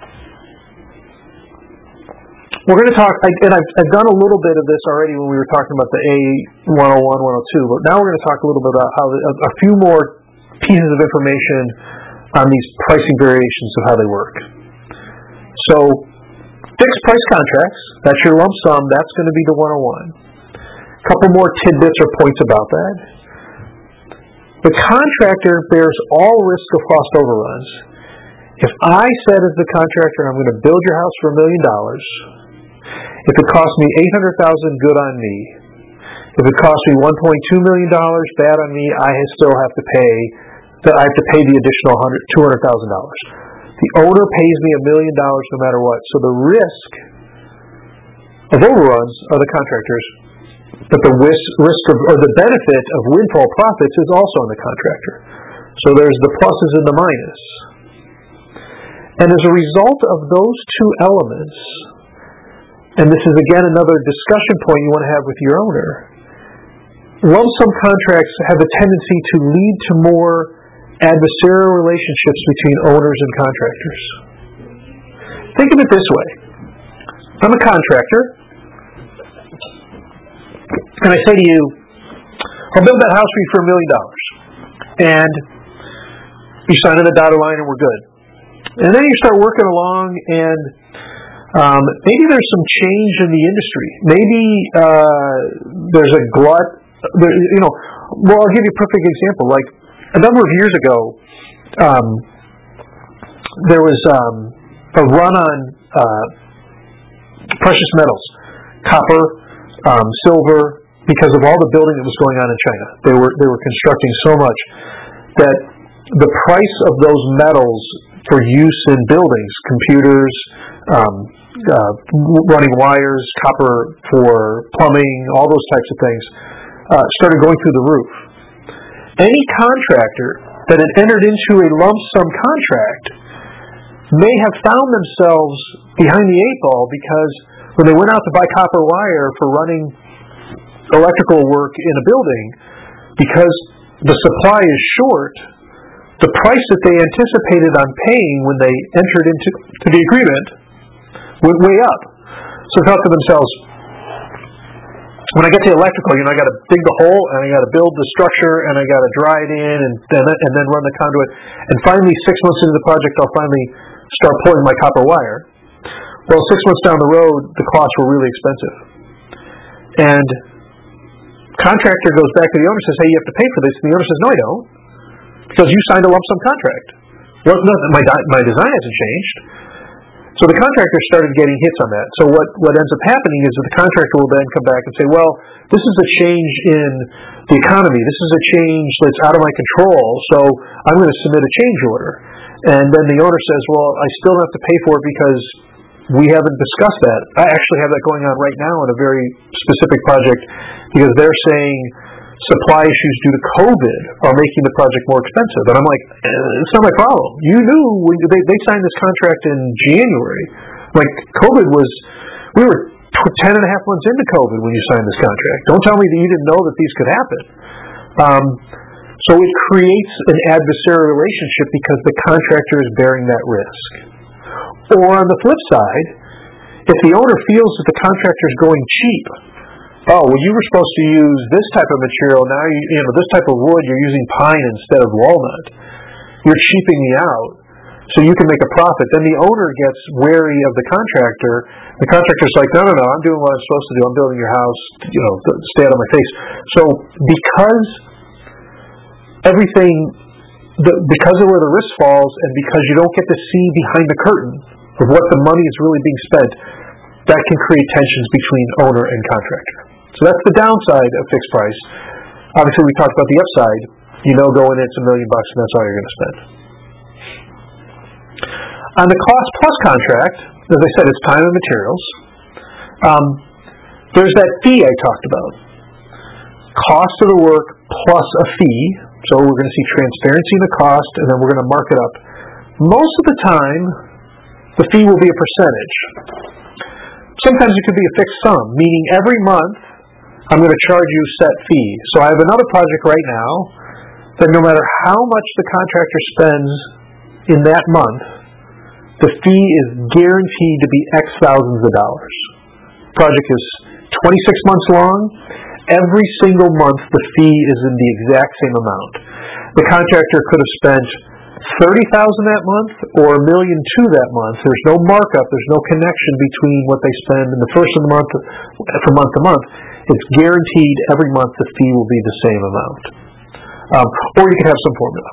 we're going to talk, and I've, I've done a little bit of this already when we were talking about the A one oh one, one oh two, but now we're going to talk a little bit about how the, a, a few more pieces of information on these pricing variations of how they work. So, fixed price contracts, that's your lump sum, that's going to be the one oh one. A couple more tidbits or points about that. The contractor bears all risk of cost overruns. If I said as the contractor, I'm going to build your house for a million dollars, if it costs me eight hundred thousand dollars, good on me. If it costs me one point two million dollars, bad on me, I still have to pay, I have to pay the additional two hundred thousand dollars. The owner pays me a million dollars no matter what. So the risk of overruns are the contractors, but the risk of, or the benefit of windfall profits is also on the contractor. So there's the pluses and the minus. And as a result of those two elements, and this is again another discussion point you want to have with your owner, lump sum contracts have a tendency to lead to more adversarial relationships between owners and contractors. Think of it this way. I'm a contractor, and I say to you, I'll build that house for you for a million dollars. And you sign on the dotted line and we're good. And then you start working along and um, maybe there's some change in the industry. Maybe uh, there's a glut. There, you know, well, I'll give you a perfect example. Like a number of years ago, um, there was um, a run on uh, precious metals, copper, um, silver, because of all the building that was going on in China. They were they were constructing so much that the price of those metals for use in buildings, computers, um, uh, running wires, copper for plumbing, all those types of things, uh, started going through the roof. Any contractor that had entered into a lump sum contract may have found themselves behind the eight ball because when they went out to buy copper wire for running electrical work in a building, because the supply is short, the price that they anticipated on paying when they entered into to the agreement went way up. So they thought to themselves, when I get to electrical, you know, I got to dig the hole and I got to build the structure and I got to dry it in and then and then run the conduit. And finally, six months into the project, I'll finally start pulling my copper wire. Well, six months down the road, the costs were really expensive. And contractor goes back to the owner and says, hey, you have to pay for this. And the owner says, no, I don't, because you signed a lump sum contract. Well, no, my, my design hasn't changed. So the contractor started getting hits on that. So what, what ends up happening is that the contractor will then come back and say, well, this is a change in the economy. This is a change that's out of my control, so I'm going to submit a change order. And then the owner says, well, I still have to pay for it because we haven't discussed that. I actually have that going on right now in a very specific project because they're saying supply issues due to COVID are making the project more expensive. And I'm like, it's not my problem. You knew when they, they signed this contract in January. Like, COVID was, we were ten and a half months into COVID when you signed this contract. Don't tell me that you didn't know that these could happen. Um, so it creates an adversarial relationship because the contractor is bearing that risk. Or on the flip side, if the owner feels that the contractor is going cheap, oh, well, you were supposed to use this type of material, now you, you know, this type of wood, you're using pine instead of walnut. You're cheaping me out so you can make a profit. Then the owner gets wary of the contractor. The contractor's like, no, no, no, I'm doing what I'm supposed to do. I'm building your house, you know, stay out of my face. So because everything, the, because of where the risk falls and because you don't get to see behind the curtain of what the money is really being spent, that can create tensions between owner and contractor. So that's the downside of fixed price. Obviously, we talked about the upside. You know going in, it's a million bucks, and that's all you're going to spend. On the cost plus contract, as I said, it's time and materials. Um, there's that fee I talked about. Cost of the work plus a fee. So we're going to see transparency in the cost, and then we're going to mark it up. Most of the time, the fee will be a percentage. Sometimes it could be a fixed sum, meaning every month I'm going to charge you a set fee. So I have another project right now that no matter how much the contractor spends in that month, the fee is guaranteed to be X thousands of dollars. The project is twenty-six months long. Every single month the fee is in the exact same amount. The contractor could have spent thirty thousand that month or a million two that month, there's no markup, there's no connection between what they spend in the first of the month from month to month. It's guaranteed every month the fee will be the same amount. Um, or you can have some formula.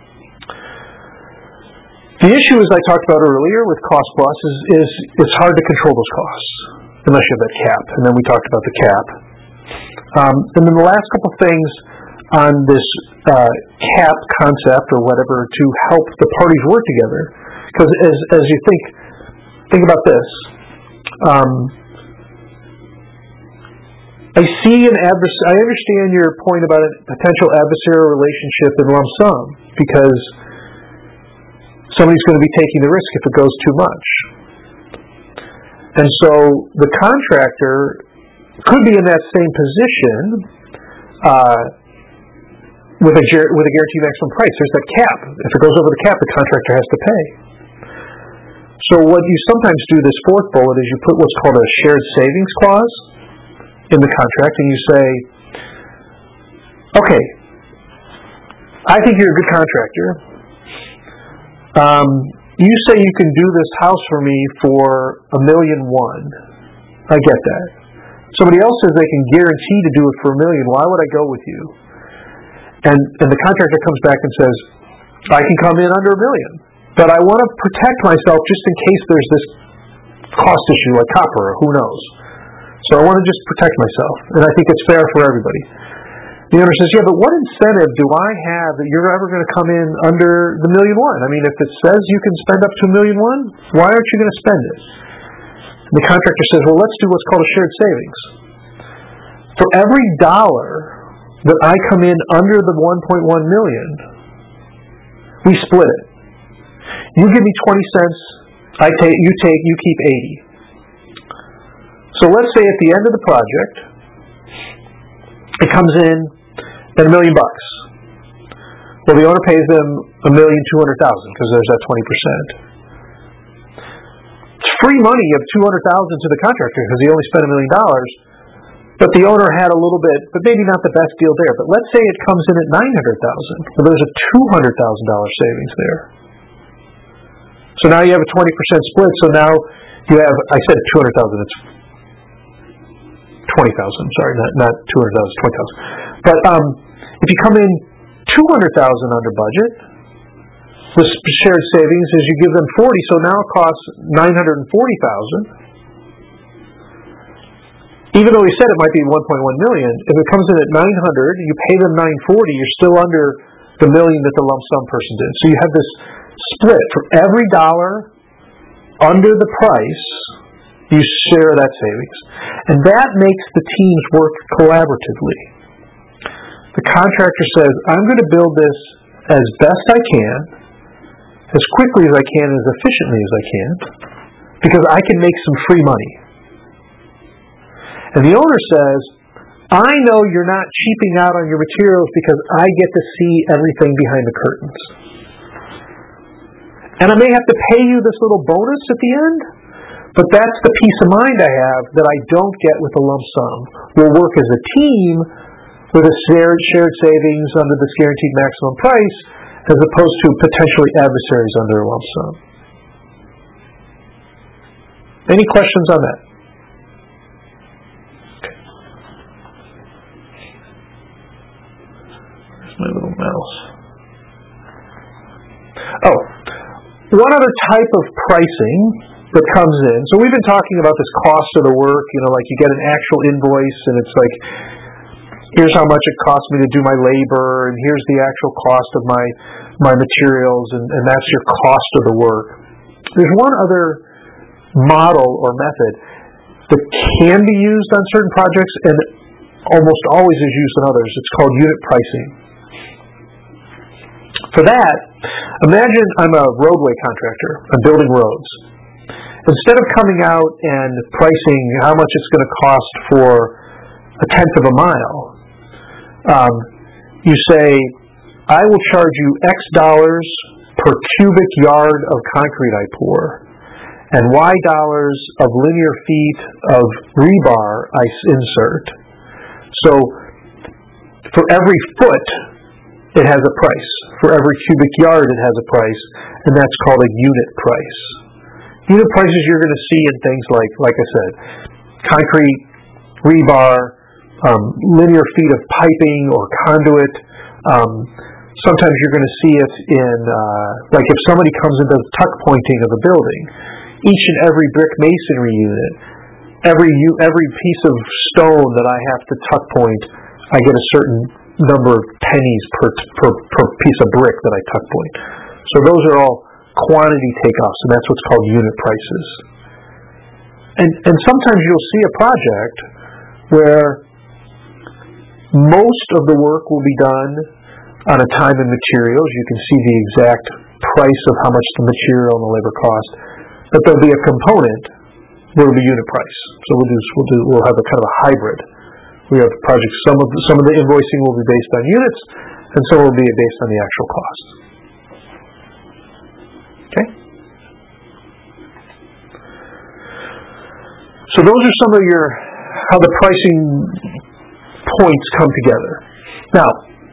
The issue, as I talked about earlier with cost plus, is, is it's hard to control those costs unless you have that cap. And then we talked about the cap. Um, and then the last couple of things on this uh, cap concept or whatever to help the parties work together. Because as as you think think about this, um, I see an advers- I understand your point about a potential adversarial relationship in lump sum because somebody's going to be taking the risk if it goes too much. And so the contractor could be in that same position uh, with a ger- with a guaranteed maximum price. There's that cap. If it goes over the cap, the contractor has to pay. So what you sometimes do, this fourth bullet, is you put what's called a shared savings clause in the contract, and you say, okay, I think you're a good contractor. Um, you say you can do this house for me for a million one. I get that. Somebody else says they can guarantee to do it for a million. Why would I go with you? And and the contractor comes back and says, I can come in under a million, but I want to protect myself just in case there's this cost issue like copper or who knows. So I want to just protect myself, and I think it's fair for everybody. The owner says, yeah, but what incentive do I have that you're ever going to come in under the million one? I mean, if it says you can spend up to a million one, why aren't you going to spend it? And the contractor says, well, let's do what's called a shared savings. For every dollar that I come in under the one point one million, we split it. You give me twenty cents, I take, you take, you keep eighty. So let's say at the end of the project, it comes in at a million bucks. Well, the owner pays them a million two hundred thousand because there's that twenty percent. It's free money of two hundred thousand to the contractor because he only spent a million dollars. But the owner had a little bit, but maybe not the best deal there. But let's say it comes in at nine hundred thousand. Well, there's a two hundred thousand dollar savings there. So now you have a twenty percent split. So now you have, I said two hundred thousand. It's twenty thousand. Sorry, not not two hundred thousand. Twenty thousand. But um, if you come in two hundred thousand under budget, the shared savings is you give them forty. So now it costs nine hundred and forty thousand. Even though he said it might be one point one million, if it comes in at nine hundred, you pay them nine forty. You're still under the million that the lump sum person did. So you have this split for every dollar under the price. You share that savings. And that makes the teams work collaboratively. The contractor says, I'm going to build this as best I can, as quickly as I can, as efficiently as I can, because I can make some free money. And the owner says, I know you're not cheaping out on your materials because I get to see everything behind the curtains. And I may have to pay you this little bonus at the end, but that's the peace of mind I have that I don't get with a lump sum. We'll work as a team with a shared, shared savings under this guaranteed maximum price as opposed to potentially adversaries under a lump sum. Any questions on that? Okay. Where's my little mouse? Oh, one other type of pricing that comes in. So we've been talking about this cost of the work, you know, like you get an actual invoice and it's like, here's how much it cost me to do my labor and here's the actual cost of my my materials and, and that's your cost of the work. There's one other model or method that can be used on certain projects and almost always is used on others. It's called unit pricing. For that, imagine I'm a roadway contractor. I'm building roads. Instead of coming out and pricing how much it's going to cost for a tenth of a mile, um, you say, I will charge you X dollars per cubic yard of concrete I pour, and Y dollars of linear feet of rebar I insert. So for every foot, it has a price. for every cubic yard it has a price, and that's called a unit price. Unit prices you're going to see in things like, like I said, concrete, rebar, um, linear feet of piping or conduit. Um, sometimes you're going to see it in, uh, like if somebody comes and does tuck pointing of a building, each and every brick masonry unit, every every piece of stone that I have to tuck point, I get a certain number of pennies per, per, per piece of brick that I tuck point. So those are all quantity takeoffs, and that's what's called unit prices. And and sometimes you'll see a project where most of the work will be done on a time and materials. You can see the exact price of how much the material and the labor cost, but there'll be a component where it'll be unit price. So we'll do we'll do we'll have a kind of a hybrid. We have projects. Some of the, some of the invoicing will be based on units, and some will be based on the actual cost. Okay. So those are some of your how the pricing points come together. Now,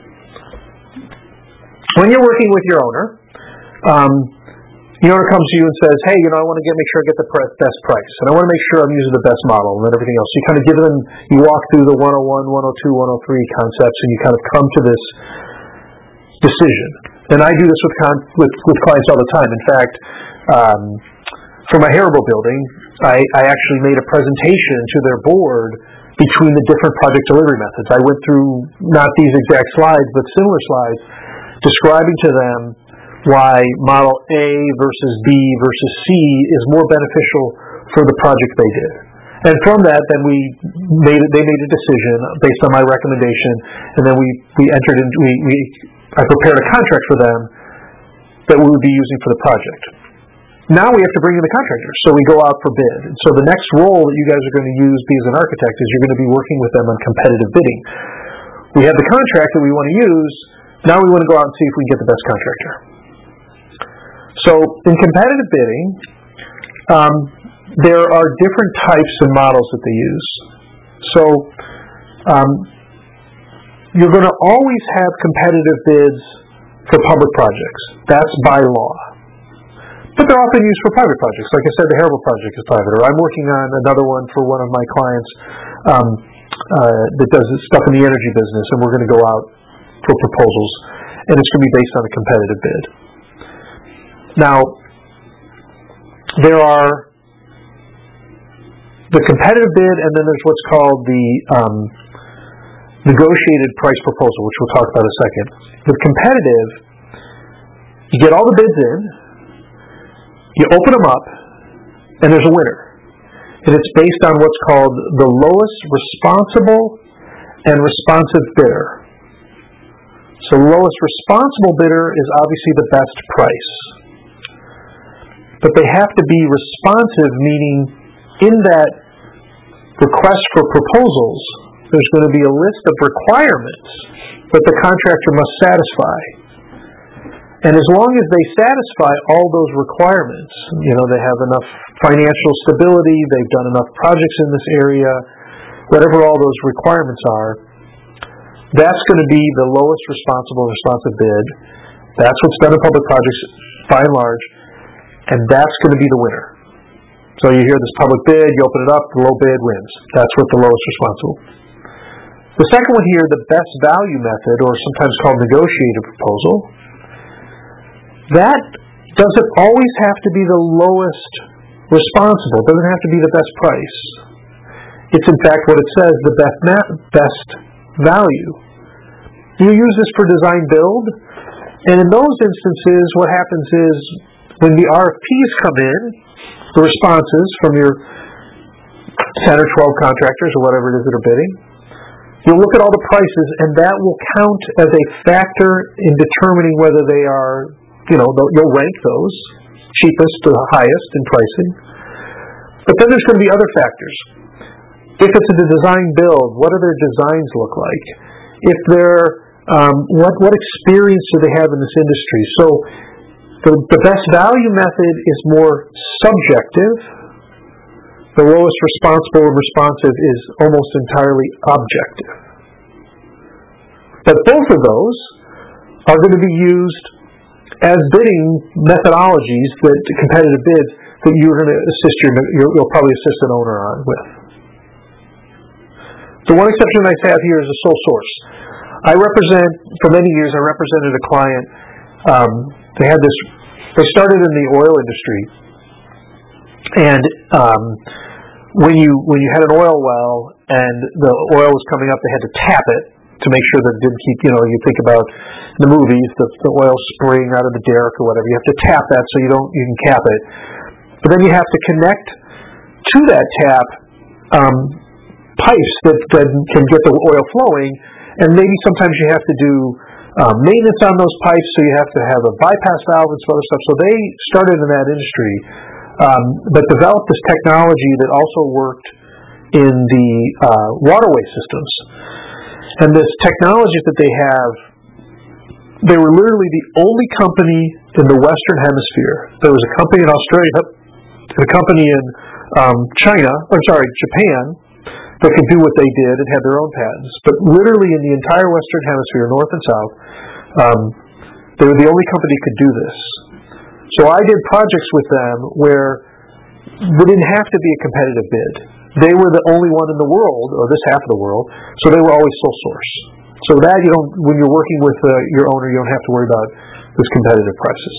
when you're working with your owner, um, the owner comes to you and says, "Hey, you know, I want to get make sure I get the pre- best price, and I want to make sure I'm using the best model, and then everything else." So you kind of give them, you walk through the one oh one, one oh two, one oh three concepts, and you kind of come to this decision. And I do this with con- with, with clients all the time. In fact, um, for my Haribo building, I, I actually made a presentation to their board between the different project delivery methods. I went through not these exact slides, but similar slides, describing to them why model A versus B versus C is more beneficial for the project they did. And from that, then we made they made a decision based on my recommendation, and then we, we entered into we, we I prepared a contract for them that we would be using for the project. Now we have to bring in the contractor, so we go out for bid. And so the next role that you guys are going to use, be as an architect, is you're going to be working with them on competitive bidding. We have the contract that we want to use. Now we want to go out and see if we can get the best contractor. So in competitive bidding, um, there are different types and models that they use. So um, you're going to always have competitive bids for public projects. That's by law. But they're often used for private projects. Like I said, the Haribo project is private. Or I'm working on another one for one of my clients um, uh, that does stuff in the energy business, and we're going to go out for proposals, and it's going to be based on a competitive bid. Now, there are the competitive bid, and then there's what's called the um, negotiated price proposal, which we'll talk about in a second. With competitive, you get all the bids in, you open them up, and there's a winner. And it's based on what's called the lowest responsible and responsive bidder. So the lowest responsible bidder is obviously the best price. But they have to be responsive, meaning in that request for proposals, there's going to be a list of requirements that the contractor must satisfy. And as long as they satisfy all those requirements, you know, they have enough financial stability, they've done enough projects in this area, whatever all those requirements are, that's going to be the lowest responsible responsive bid. That's what's done in public projects by and large, and that's going to be the winner. So you hear this public bid, you open it up, the low bid wins. That's what the lowest responsible. The second one here, the best value method, or sometimes called negotiated proposal, that doesn't always have to be the lowest responsible. It doesn't have to be the best price. It's in fact what it says, the best ma- best value. You use this for design build, and in those instances what happens is when the R F Ps come in, the responses from your ten or twelve contractors or whatever it is that are bidding, you'll look at all the prices, and that will count as a factor in determining whether they are, you know, you'll rank those, cheapest to highest in pricing. But then there's going to be other factors. If it's a design build, what do their designs look like? If they're, um, what, what experience do they have in this industry? So the, the best value method is more subjective. The lowest responsible and responsive is almost entirely objective. But both of those are going to be used as bidding methodologies, that competitive bids that you're going to assist your, you'll, you'll probably assist an owner on with. The one exception I have here is a sole source. I represent, for many years, I represented a client. Um, they had this. They started in the oil industry, and um, when you when you had an oil well and the oil was coming up, they had to tap it to make sure that it didn't keep. You know, you think about the movies, the, the oil spraying out of the derrick or whatever. You have to tap that so you don't you can cap it. But then you have to connect to that tap um, pipes that, that can get the oil flowing, and maybe sometimes you have to do uh, maintenance on those pipes, so you have to have a bypass valve and some other stuff. So they started in that industry, um, but developed this technology that also worked in the uh, waterway systems. And this technology that they have, they were literally the only company in the Western Hemisphere. There was a company in Australia, a company in um, China, or sorry, Japan, that could do what they did and had their own patents. But literally in the entire Western Hemisphere, north and south, um, they were the only company that could do this. So I did projects with them where they didn't have to be a competitive bid. They were the only one in the world, or this half of the world, so they were always sole source. So that you don't, when you're working with uh, your owner, you don't have to worry about those competitive prices.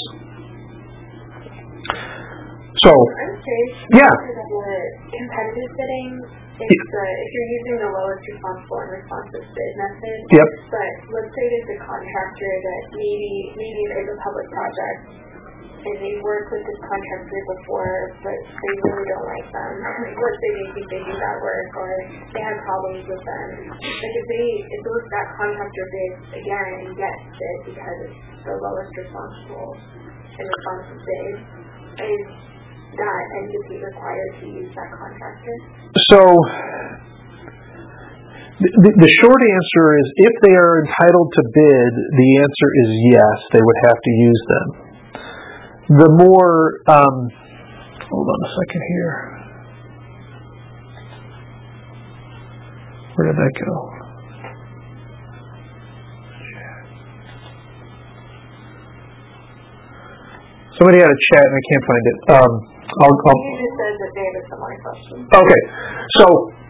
So, I'm curious. Yeah. The competitive bidding is the, if you're using the lowest responsible and responsive bid method. Yep. But let's say there's a contractor that maybe maybe there's a public project and they've worked with this contractor before, but they really don't like them. Let's say they think they do that work, or they have problems with them. Like if they if those that contractor bids again and gets it because it's the lowest responsible and responsive bid, is that entity required to use that contractor? So, the, the short answer is, if they are entitled to bid, the answer is yes, they would have to use them. The more, um, hold on a second here. Where did that go? Somebody had a chat and I can't find it. Um, I'll, I'll, You just said that they have a similar question. Okay, so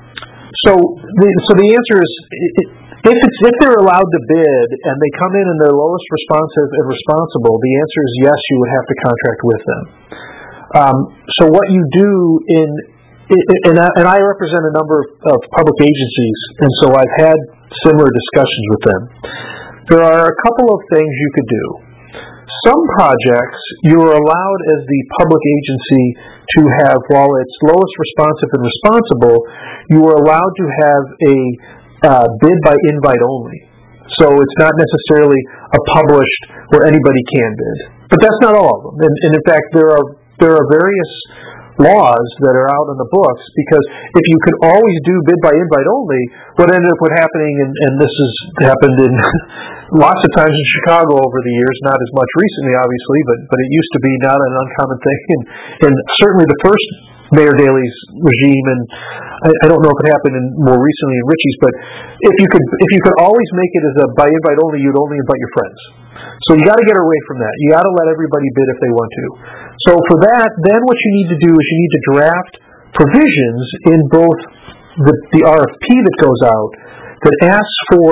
so the so the answer is, if it's if they're allowed to bid and they come in and they're lowest responsive and responsible, the answer is yes, you would have to contract with them. Um, so what you do in and I, and I represent a number of, of public agencies, and so I've had similar discussions with them. There are a couple of things you could do. Some projects you are allowed as the public agency to have, while it's lowest responsive and responsible, you are allowed to have a uh, bid by invite only. So it's not necessarily a published where anybody can bid. But that's not all of them. And, and in fact, there are there are various laws that are out on the books, because if you could always do bid by invite only, what ended up with happening, and, and this has happened in lots of times in Chicago over the years, not as much recently obviously, but, but it used to be not an uncommon thing, and, and certainly the first Mayor Daley's regime, and I, I don't know if it happened in more recently in Ritchie's, but if you could if you could always make it as a by invite only, you'd only invite your friends. So you got to get away from that. You got to let everybody bid if they want to. So for that, then what you need to do is you need to draft provisions in both the, the R F P that goes out that asks for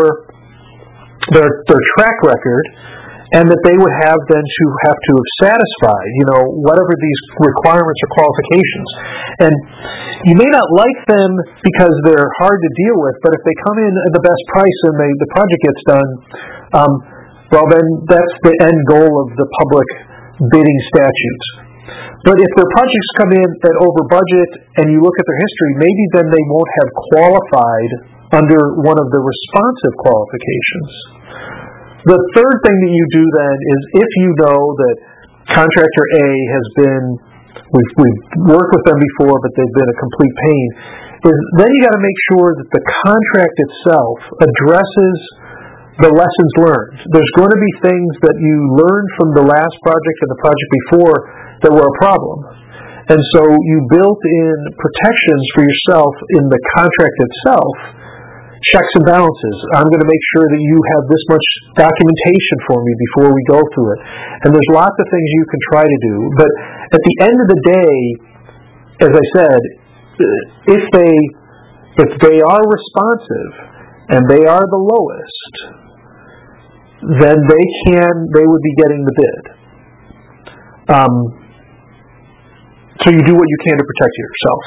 their their track record, and that they would have then to have to have satisfied, you know, whatever these requirements or qualifications. And you may not like them because they're hard to deal with, but if they come in at the best price and they, the project gets done, um, well then that's the end goal of the public bidding statutes. But if their projects come in at over budget and you look at their history, maybe then they won't have qualified under one of the responsive qualifications. The third thing that you do then is, if you know that contractor A has been, we've, we've worked with them before, but they've been a complete pain, is then you got to make sure that the contract itself addresses the lessons learned. There's going to be things that you learned from the last project and the project before that were a problem. And so you built in protections for yourself in the contract itself, checks and balances. I'm going to make sure that you have this much documentation for me before we go through it. And there's lots of things you can try to do. But at the end of the day, as I said, if they if they are responsive and they are the lowest, then they can they would be getting the bid. Um, so you do what you can to protect yourself.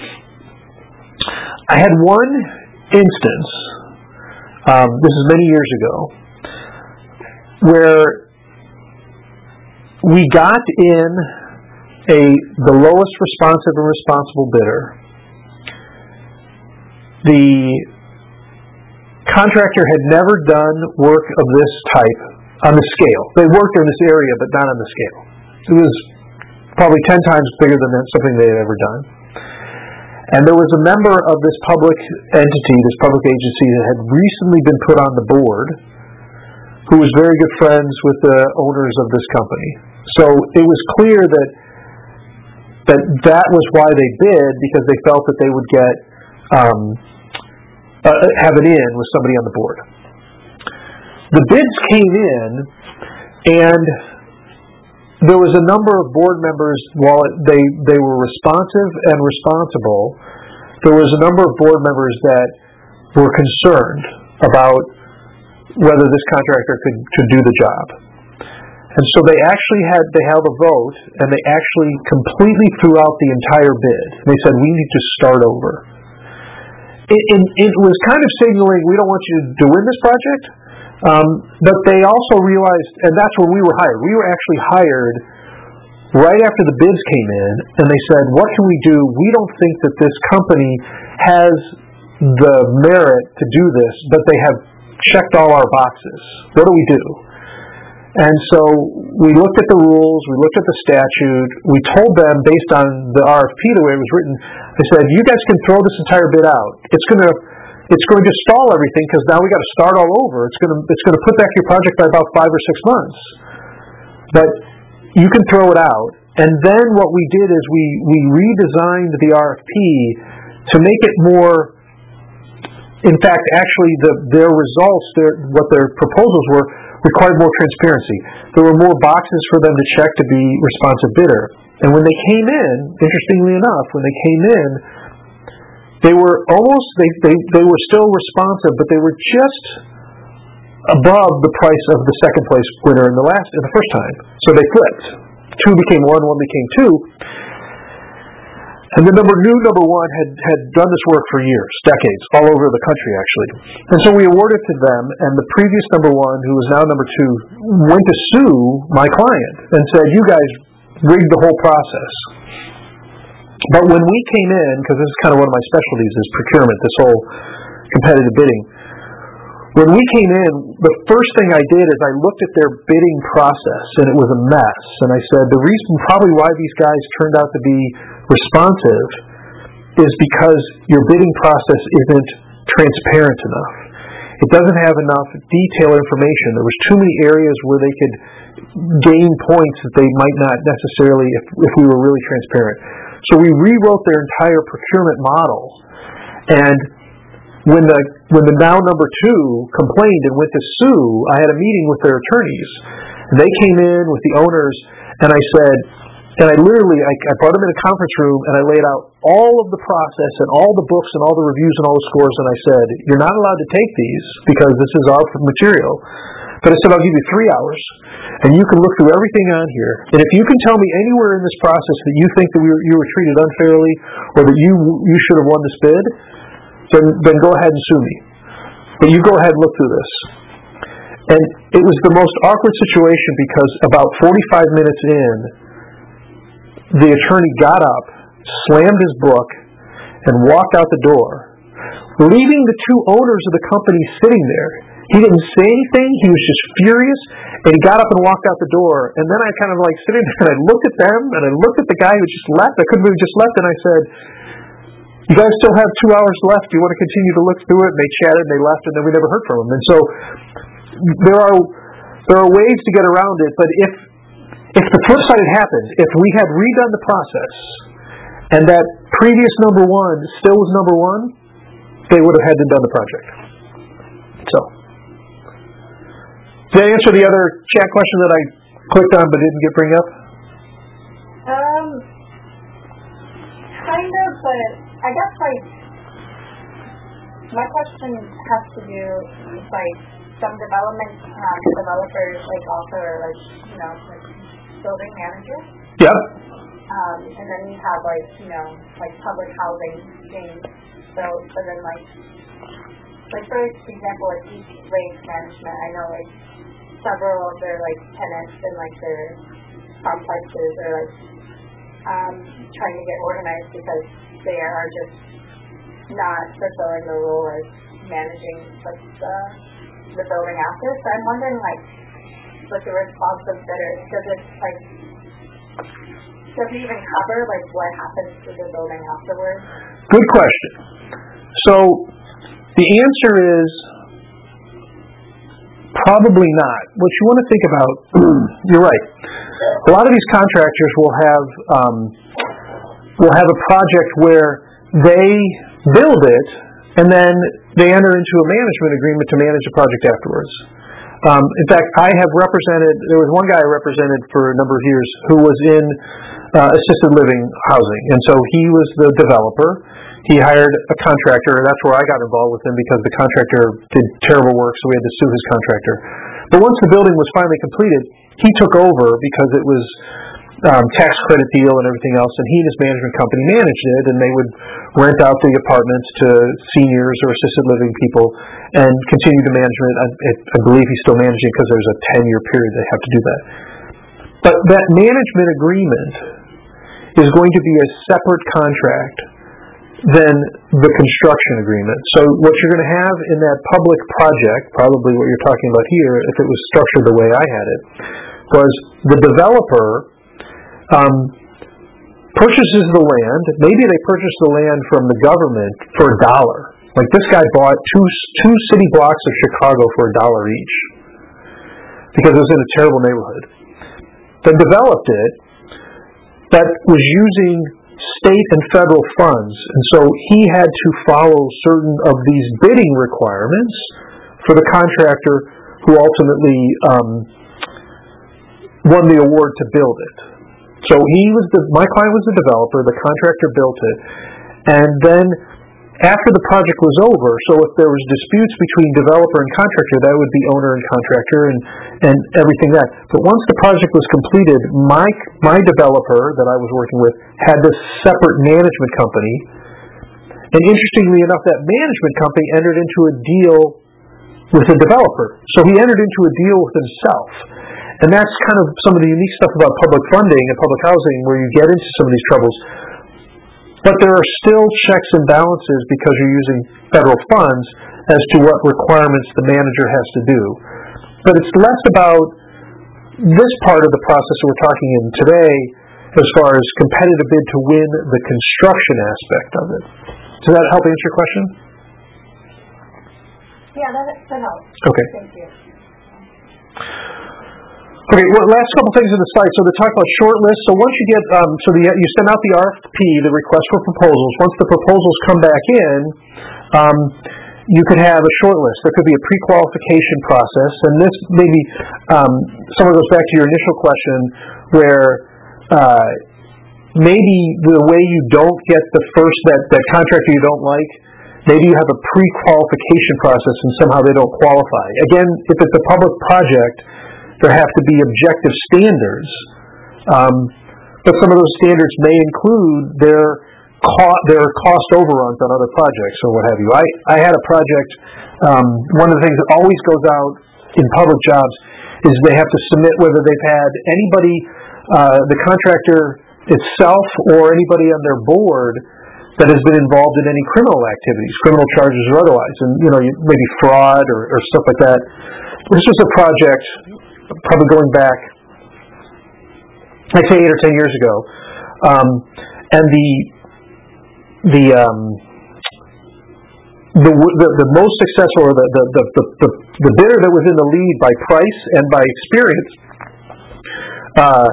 I had one instance, um, this is many years ago, where we got in a the lowest responsive and responsible bidder. The contractor had never done work of this type on the scale. They worked in this area, but not on the scale. It was probably ten times bigger than something they had ever done. And there was a member of this public entity, this public agency, that had recently been put on the board, who was very good friends with the owners of this company. So it was clear that that that was why they bid, because they felt that they would get um, uh, have an in with somebody on the board. The bids came in, and there was a number of board members, while they, they were responsive and responsible, there was a number of board members that were concerned about whether this contractor could, could do the job. And so they actually had, they held a vote, and they actually completely threw out the entire bid. They said, we need to start over. It, it, it was kind of signaling, we don't want you to win this project. Um, but they also realized, and that's when we were hired. We were actually hired right after the bids came in, and they said, what can we do? We don't think that this company has the merit to do this, but they have checked all our boxes. What do we do? And so we looked at the rules, we looked at the statute, we told them, based on the R F P, the way it was written, they said, you guys can throw this entire bid out. It's going to It's going to stall everything, because now we got to start all over. It's going to it's going to put back your project by about five or six months. But you can throw it out. And then what we did is we, we redesigned the R F P to make it more. In fact, actually, the, their results, their, what their proposals were, required more transparency. There were more boxes for them to check to be responsive bidder. And when they came in, interestingly enough, when they came in, they were almost, they, they, they were still responsive, but they were just above the price of the second place winner in the last, in the first time. So they flipped. Two became one, one became two. And the number new number one had, had done this work for years, decades, all over the country actually. And so we awarded to them, and the previous number one, who was now number two, went to sue my client and said, you guys rigged the whole process. But when we came in, because this is kind of one of my specialties, is procurement, this whole competitive bidding. When we came in, the first thing I did is I looked at their bidding process, and it was a mess. And I said, the reason probably why these guys turned out to be responsive is because your bidding process isn't transparent enough. It doesn't have enough detailed information. There was too many areas where they could gain points that they might not necessarily if, if we were really transparent. So we rewrote their entire procurement model, and when the when the now number two complained and went to sue, I had a meeting with their attorneys, and they came in with the owners, and I said, and I literally I, I brought them in a conference room, and I laid out all of the process and all the books and all the reviews and all the scores, and I said, you're not allowed to take these because this is our material. But I said, I'll give you three hours, and you can look through everything on here. And if you can tell me anywhere in this process that you think that we were, you were treated unfairly, or that you you should have won this bid, then then go ahead and sue me. But you go ahead and look through this. And it was the most awkward situation because about forty-five minutes in, the attorney got up, slammed his book, and walked out the door, leaving the two owners of the company sitting there. He didn't say anything. He was just furious, and he got up and walked out the door. And then I kind of like sitting there, and I looked at them, and I looked at the guy who just left. I couldn't believe he just left, and I said, you guys still have two hours left. Do you want to continue to look through it? And they chatted, and they left, and then we never heard from them. And so there are there are ways to get around it, but if if the flip side had happened, if we had redone the process, and that previous number one still was number one, they would have had to done the project. Did that answer the other chat question that I clicked on but didn't get bring up? Um, kind of, but I guess like my question has to do with like some development um, developers like also are like you know like building managers. Yep. Um, and then you have like you know like public housing being built, but then like like for example like East Lake Management, I know like several of their like tenants and like their complexes are like um, trying to get organized because they are just not fulfilling the role as managing like the the building after. So I'm wondering like what the response of bidders, does it like does it even cover like what happens to the building afterwards? Good question. So the answer is probably not. What you want to think about, you're right. A lot of these contractors will have um, will have a project where they build it and then they enter into a management agreement to manage the project afterwards. Um, in fact, I have represented. There was one guy I represented for a number of years who was in uh, assisted living housing, and so he was the developer. He hired a contractor, and that's where I got involved with him because the contractor did terrible work, so we had to sue his contractor. But once the building was finally completed, he took over because it was um, tax credit deal and everything else, and he and his management company managed it, and they would rent out the apartments to seniors or assisted living people and continue to manage it. I, I believe he's still managing because there's a ten-year period they have to do that. But that management agreement is going to be a separate contract than the construction agreement. So what you're going to have in that public project, probably what you're talking about here, if it was structured the way I had it, was the developer um, purchases the land. Maybe they purchase the land from the government for a dollar. Like this guy bought two two city blocks of Chicago for a dollar each because it was in a terrible neighborhood. Then developed it, but was using state and federal funds, and so he had to follow certain of these bidding requirements for the contractor who ultimately um, won the award to build it. So he was the, my client was the developer, the contractor built it, and then after the project was over, so if there was disputes between developer and contractor, that would be owner and contractor and, and everything that. But once the project was completed, my my developer that I was working with had this separate management company. And interestingly enough, that management company entered into a deal with the developer. So he entered into a deal with himself. And that's kind of some of the unique stuff about public funding and public housing where you get into some of these troubles. But there are still checks and balances because you're using federal funds as to what requirements the manager has to do. But it's less about this part of the process that we're talking in today as far as competitive bid to win the construction aspect of it. Does that help answer your question? Yeah, that, that helps. Okay. Thank you. Okay, well, last couple things in the slide. So they talk about short lists. So once you get, um, so the, you send out the R F P, the request for proposals. Once the proposals come back in, um, you could have a short list. There could be a pre-qualification process, and this maybe um, some of goes back to your initial question, where uh, maybe the way you don't get the first that that contractor you don't like, maybe you have a pre-qualification process, and somehow they don't qualify. Again, if it's a public project, there have to be objective standards, um, but some of those standards may include their co- their cost overruns on other projects or what have you. I, I had a project, um, one of the things that always goes out in public jobs is they have to submit whether they've had anybody, uh, the contractor itself or anybody on their board that has been involved in any criminal activities, criminal charges or otherwise, and you know maybe fraud or, or stuff like that. This was a project probably going back, I'd say eight or ten years ago, um, and the the, um, the the the most successful, or the the, the the the bidder that was in the lead by price and by experience, uh,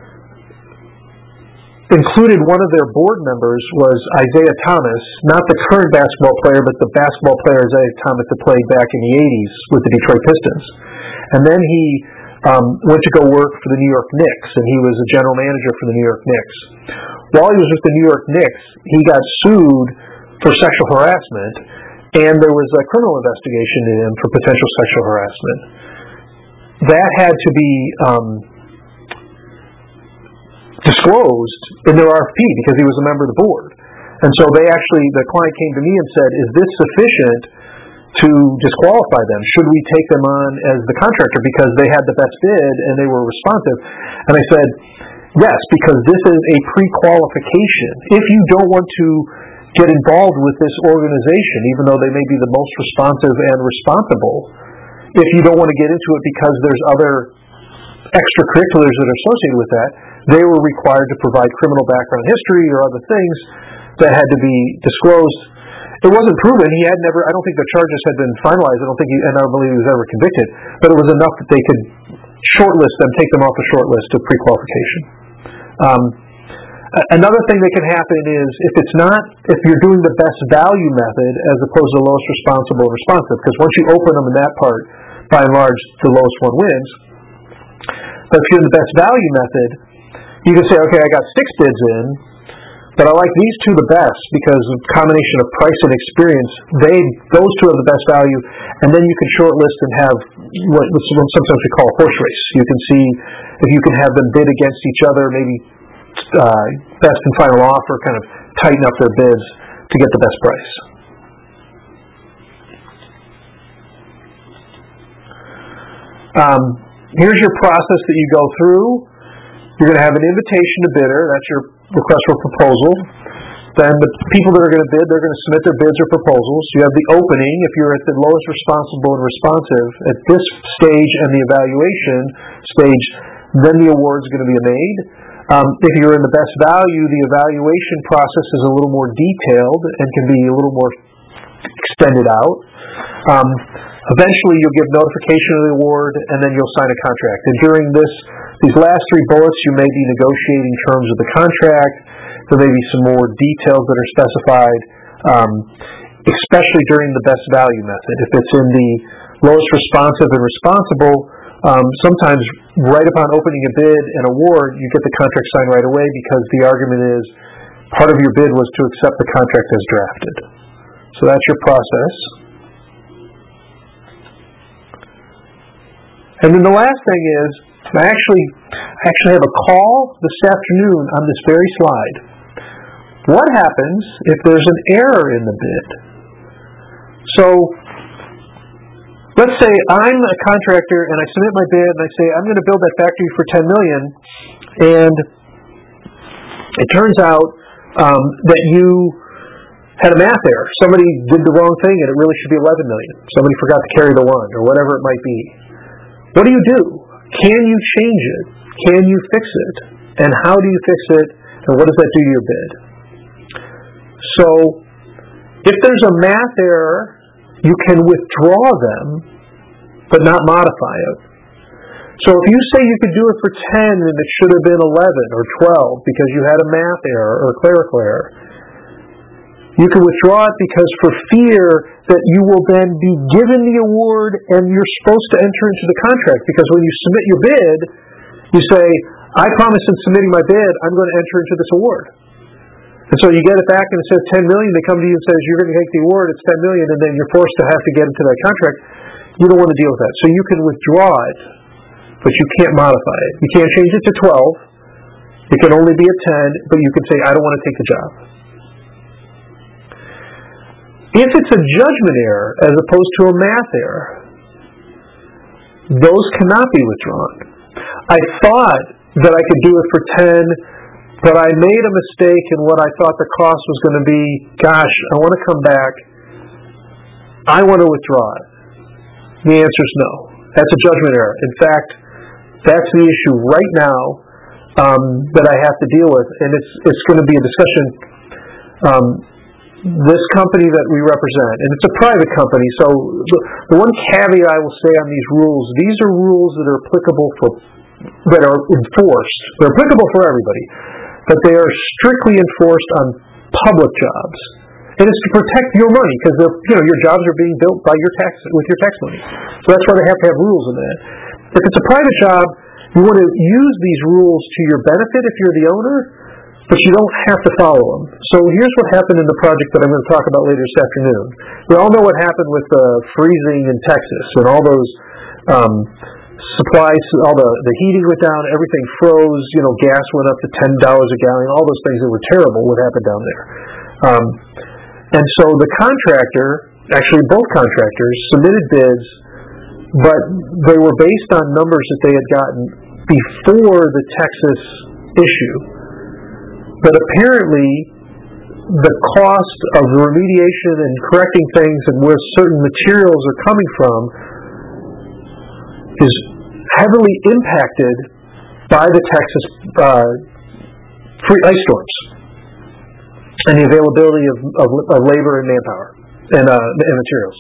included one of their board members was Isaiah Thomas, not the current basketball player, but the basketball player Isaiah Thomas that played back in the eighties with the Detroit Pistons. And then he um, went to go work for the New York Knicks, and he was a general manager for the New York Knicks. While he was with the New York Knicks, he got sued for sexual harassment, and there was a criminal investigation into him for potential sexual harassment. That had to be um, disclosed in their R F P because he was a member of the board. And so they actually, the client came to me and said, is this sufficient to disqualify them? Should we take them on as the contractor because they had the best bid and they were responsive? And I said, yes, because this is a pre-qualification. If you don't want to get involved with this organization, even though they may be the most responsive and responsible, if you don't want to get into it because there's other extracurriculars that are associated with that, they were required to provide criminal background history or other things that had to be disclosed. It wasn't proven. He had never, I don't think the charges had been finalized. I don't think he, and I don't believe he was ever convicted. But it was enough that they could shortlist them, take them off the short list of pre-qualification. Um, another thing that can happen is if it's not, if you're doing the best value method as opposed to the lowest responsible and responsive, because once you open them in that part, by and large, the lowest one wins. But if you're in the best value method, you can say, okay, I got six bids in, but I like these two the best because of combination of price and experience. They, those two have the best value, and then you can shortlist and have what sometimes we call a horse race. You can see if you can have them bid against each other, maybe uh, best and final offer, kind of tighten up their bids to get the best price. Um, here's your process that you go through. You're going to have an invitation to bidder. That's your request for proposal. Then the people that are going to bid, they're going to submit their bids or proposals. You have the opening. If you're at the lowest responsible and responsive at this stage and the evaluation stage, then the award is going to be made. Um, if you're in the best value, the evaluation process is a little more detailed and can be a little more extended out. Um, eventually, you'll give notification of the award, and then you'll sign a contract. And during this, these last three bullets, you may be negotiating terms of the contract. There may be some more details that are specified, um, especially during the best value method. If it's in the lowest responsive and responsible, um, sometimes right upon opening a bid and award, you get the contract signed right away because the argument is part of your bid was to accept the contract as drafted. So that's your process. And then the last thing is, I actually, I actually have a call this afternoon on this very slide. What happens if there's an error in the bid? So, let's say I'm a contractor and I submit my bid and I say I'm going to build that factory for ten million dollars, and it turns out um, that you had a math error. Somebody did the wrong thing and it really should be eleven million dollars. Somebody forgot to carry the one or whatever it might be. What do you do? Can you change it? Can you fix it? And how do you fix it? And what does that do to your bid? So, if there's a math error, you can withdraw them, but not modify it. So if you say you could do it for ten and it should have been eleven or twelve because you had a math error or a clerical error, you can withdraw it because for fear that you will then be given the award and you're supposed to enter into the contract. Because when you submit your bid, you say, I promise in submitting my bid, I'm going to enter into this award. And so you get it back and it says ten million dollars, they come to you and says, you're going to take the award, it's ten million dollars, and then you're forced to have to get into that contract. You don't want to deal with that. So you can withdraw it, but you can't modify it. You can't change it to twelve. It can only be a ten, but you can say, I don't want to take the job. If it's a judgment error as opposed to a math error, those cannot be withdrawn. I thought that I could do it for ten, but I made a mistake in what I thought the cost was going to be. Gosh, I want to come back. I want to withdraw it. The answer is no. That's a judgment error. In fact, that's the issue right now um, that I have to deal with, and it's it's going to be a discussion. Um, this company that we represent, and it's a private company, so the, the one caveat I will say on these rules, these are rules that are applicable for, that are enforced. They're applicable for everybody, but they are strictly enforced on public jobs. And it's to protect your money because you know your jobs are being built by your tax with your tax money. So that's why they have to have rules in that. If it's a private job, you want to use these rules to your benefit if you're the owner, but you don't have to follow them. So here's what happened in the project that I'm going to talk about later this afternoon. We all know what happened with the freezing in Texas and all those um, supplies, all the, the heating went down, everything froze, you know, gas went up to ten dollars a gallon, all those things that were terrible what happened down there. Um, and so the contractor, actually both contractors, submitted bids, but they were based on numbers that they had gotten before the Texas issue. But apparently, the cost of the remediation and correcting things and where certain materials are coming from is heavily impacted by the Texas uh, free ice storms and the availability of, of, of labor and manpower and, uh, and materials.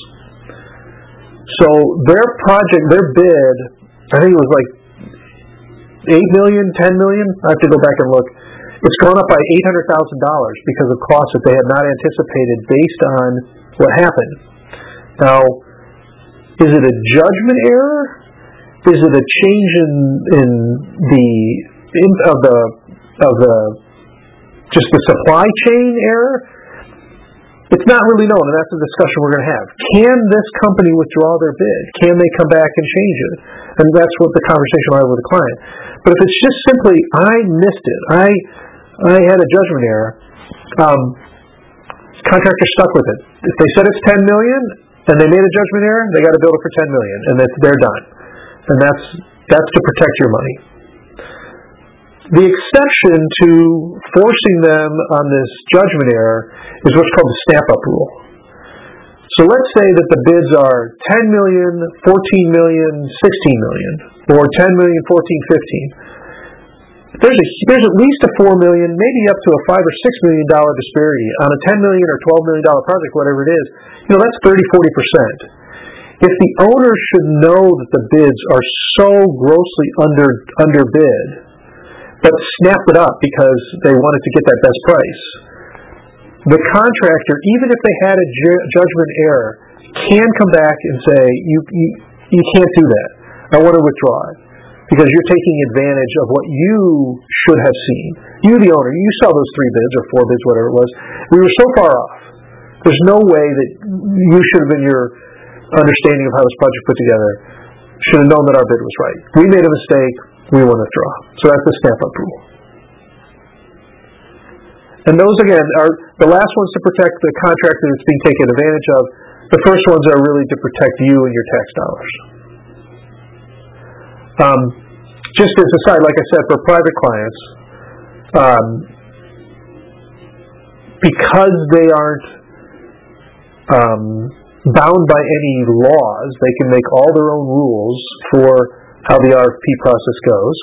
So their project, their bid, I think it was like eight million dollars, ten million dollars. I have to go back and look. It's gone up by eight hundred thousand dollars because of costs that they had not anticipated based on what happened. Now, is it a judgment error? Is it a change in in the in, of the of the just the supply chain error? It's not really known, and that's the discussion we're going to have. Can this company withdraw their bid? Can they come back and change it? And that's what the conversation I have with the client. But if it's just simply I missed it, I I had a judgment error. Um, contractor stuck with it. If they said it's ten million dollars and they made a judgment error, they got to build it for ten million dollars, and that's, they're done. And that's that's to protect your money. The exception to forcing them on this judgment error is what's called the stamp-up rule. So let's say that the bids are ten million dollars, fourteen million dollars, sixteen million dollars, or ten million dollars, fourteen, fifteen. There's a, there's at least a four million dollars, maybe up to a five or six million dollar disparity on a ten million dollars or twelve million dollar project, whatever it is. You know, that's thirty, forty percent. If the owner should know that the bids are so grossly under underbid, but snap it up because they wanted to get that best price, the contractor, even if they had a ju- judgment error, can come back and say, you, you you can't do that. I want to withdraw it. Because you're taking advantage of what you should have seen. You, the owner, you saw those three bids or four bids, whatever it was. We were so far off. There's no way that you should have been your understanding of how this project put together should have known that our bid was right. We made a mistake. We want to withdraw. So that's the stamp-up rule. And those, again, are the last ones to protect the contractor that's being taken advantage of. The first ones are really to protect you and your tax dollars. Um, just as a side, like I said, for private clients, um, because they aren't um, bound by any laws, they can make all their own rules for how the R F P process goes.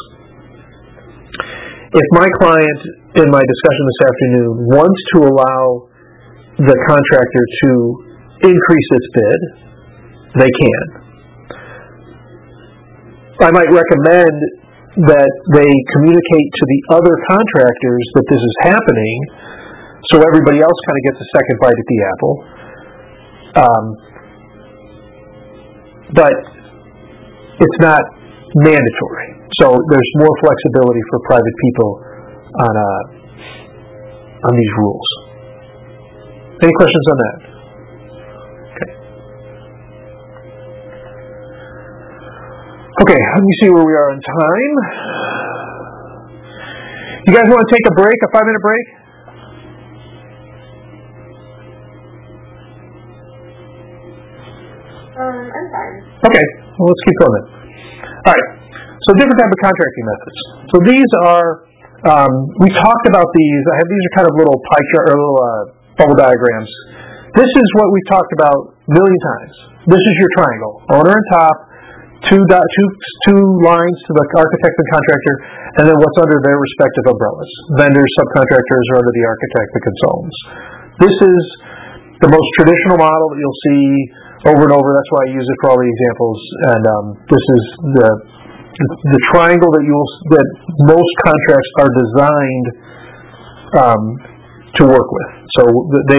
If my client, in my discussion this afternoon, wants to allow the contractor to increase its bid, they can. I might recommend that they communicate to the other contractors that this is happening so everybody else kind of gets a second bite at the apple. Um, but it's not mandatory. So there's more flexibility for private people on uh, on these rules. Any questions on that? Okay, let me see where we are on time. You guys want to take a break, a five-minute break? Um, I'm fine. Okay, well, let's keep going then. All right, so different type of contracting methods. So these are, um, we talked about these. I have these are kind of little pie chart or little uh, bubble diagrams. This is what we've talked about a million times. This is your triangle, owner and top. Two, dot, two, two lines to the architect and contractor, and then what's under their respective umbrellas. Vendors, subcontractors are under the architect, the consultants. This is the most traditional model that you'll see over and over. That's why I use it for all the examples. And um, this is the the triangle that you'll that most contracts are designed um, to work with. So they don't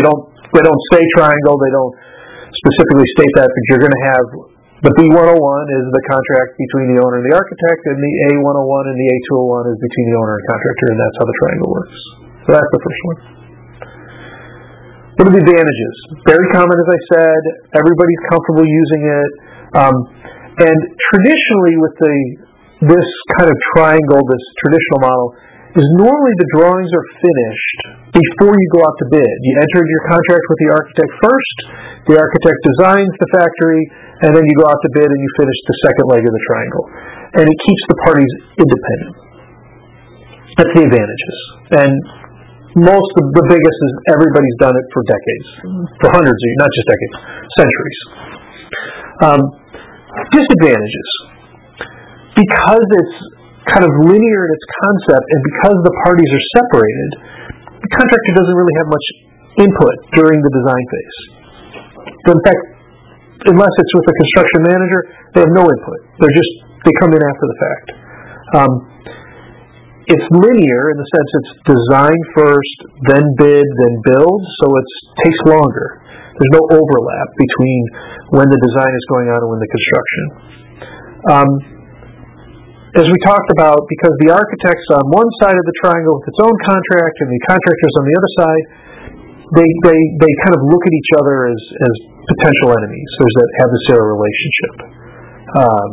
they don't say triangle, they don't specifically state that, but you're going to have the B one oh one is the contract between the owner and the architect, and the A one oh one and the A two oh one is between the owner and contractor, and that's how the triangle works. So that's the first one. What are the advantages? Very common, as I said. Everybody's comfortable using it. Um, and traditionally with the this kind of triangle, this traditional model, is normally the drawings are finished before you go out to bid. You enter into your contract with the architect first, the architect designs the factory, and then you go out to bid and you finish the second leg of the triangle. And it keeps the parties independent. That's the advantages. And most of the biggest is everybody's done it for decades, for hundreds of years, not just decades, centuries. Um, disadvantages. Because it's kind of linear in its concept, and because the parties are separated, the contractor doesn't really have much input during the design phase. In fact, unless it's with a construction manager, they have no input. They're just, they come in after the fact. Um, it's linear in the sense it's design first, then bid, then build, so it takes longer. There's no overlap between when the design is going on and when the construction. Um, As we talked about, because the architect's on one side of the triangle with its own contract and the contractor's on the other side, they they, they kind of look at each other as, as potential enemies. There's that adversarial relationship. Um,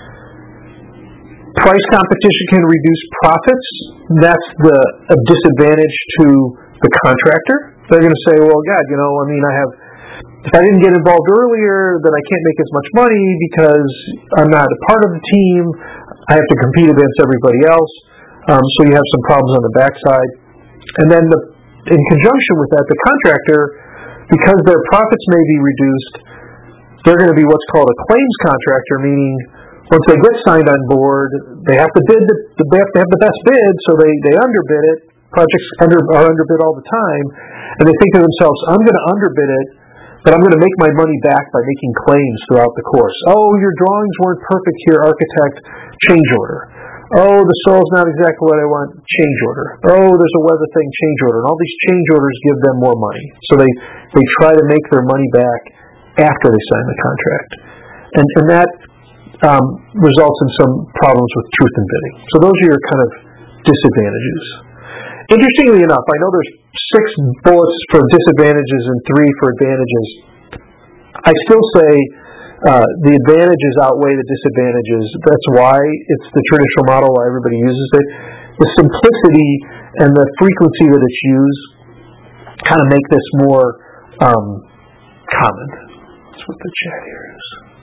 price competition can reduce profits. That's the a disadvantage to the contractor. They're going to say, well, God, you know, I mean, I have, if I didn't get involved earlier, then I can't make as much money because I'm not a part of the team. I have to compete against everybody else, um, so you have some problems on the backside. And then the, in conjunction with that, the contractor, because their profits may be reduced, they're going to be what's called a claims contractor, meaning once they get signed on board, they have to bid, the, they have to have the best bid, so they, they underbid it. Projects under, are underbid all the time, and they think to themselves, I'm going to underbid it, but I'm going to make my money back by making claims throughout the course. Oh, your drawings weren't perfect here, architect. Change order. Oh, the soil's not exactly what I want. Change order. Oh, there's a weather thing. Change order. And all these change orders give them more money. So they, they try to make their money back after they sign the contract. And, and that um, results in some problems with truth in bidding. So those are your kind of disadvantages. Interestingly enough, I know there's six bullets for disadvantages and three for advantages. I still say Uh, the advantages outweigh the disadvantages. That's why it's the traditional model, why everybody uses it. The simplicity and the frequency that it's used kind of make this more um, common. That's what the chat here is.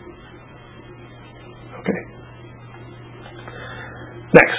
Okay. Next.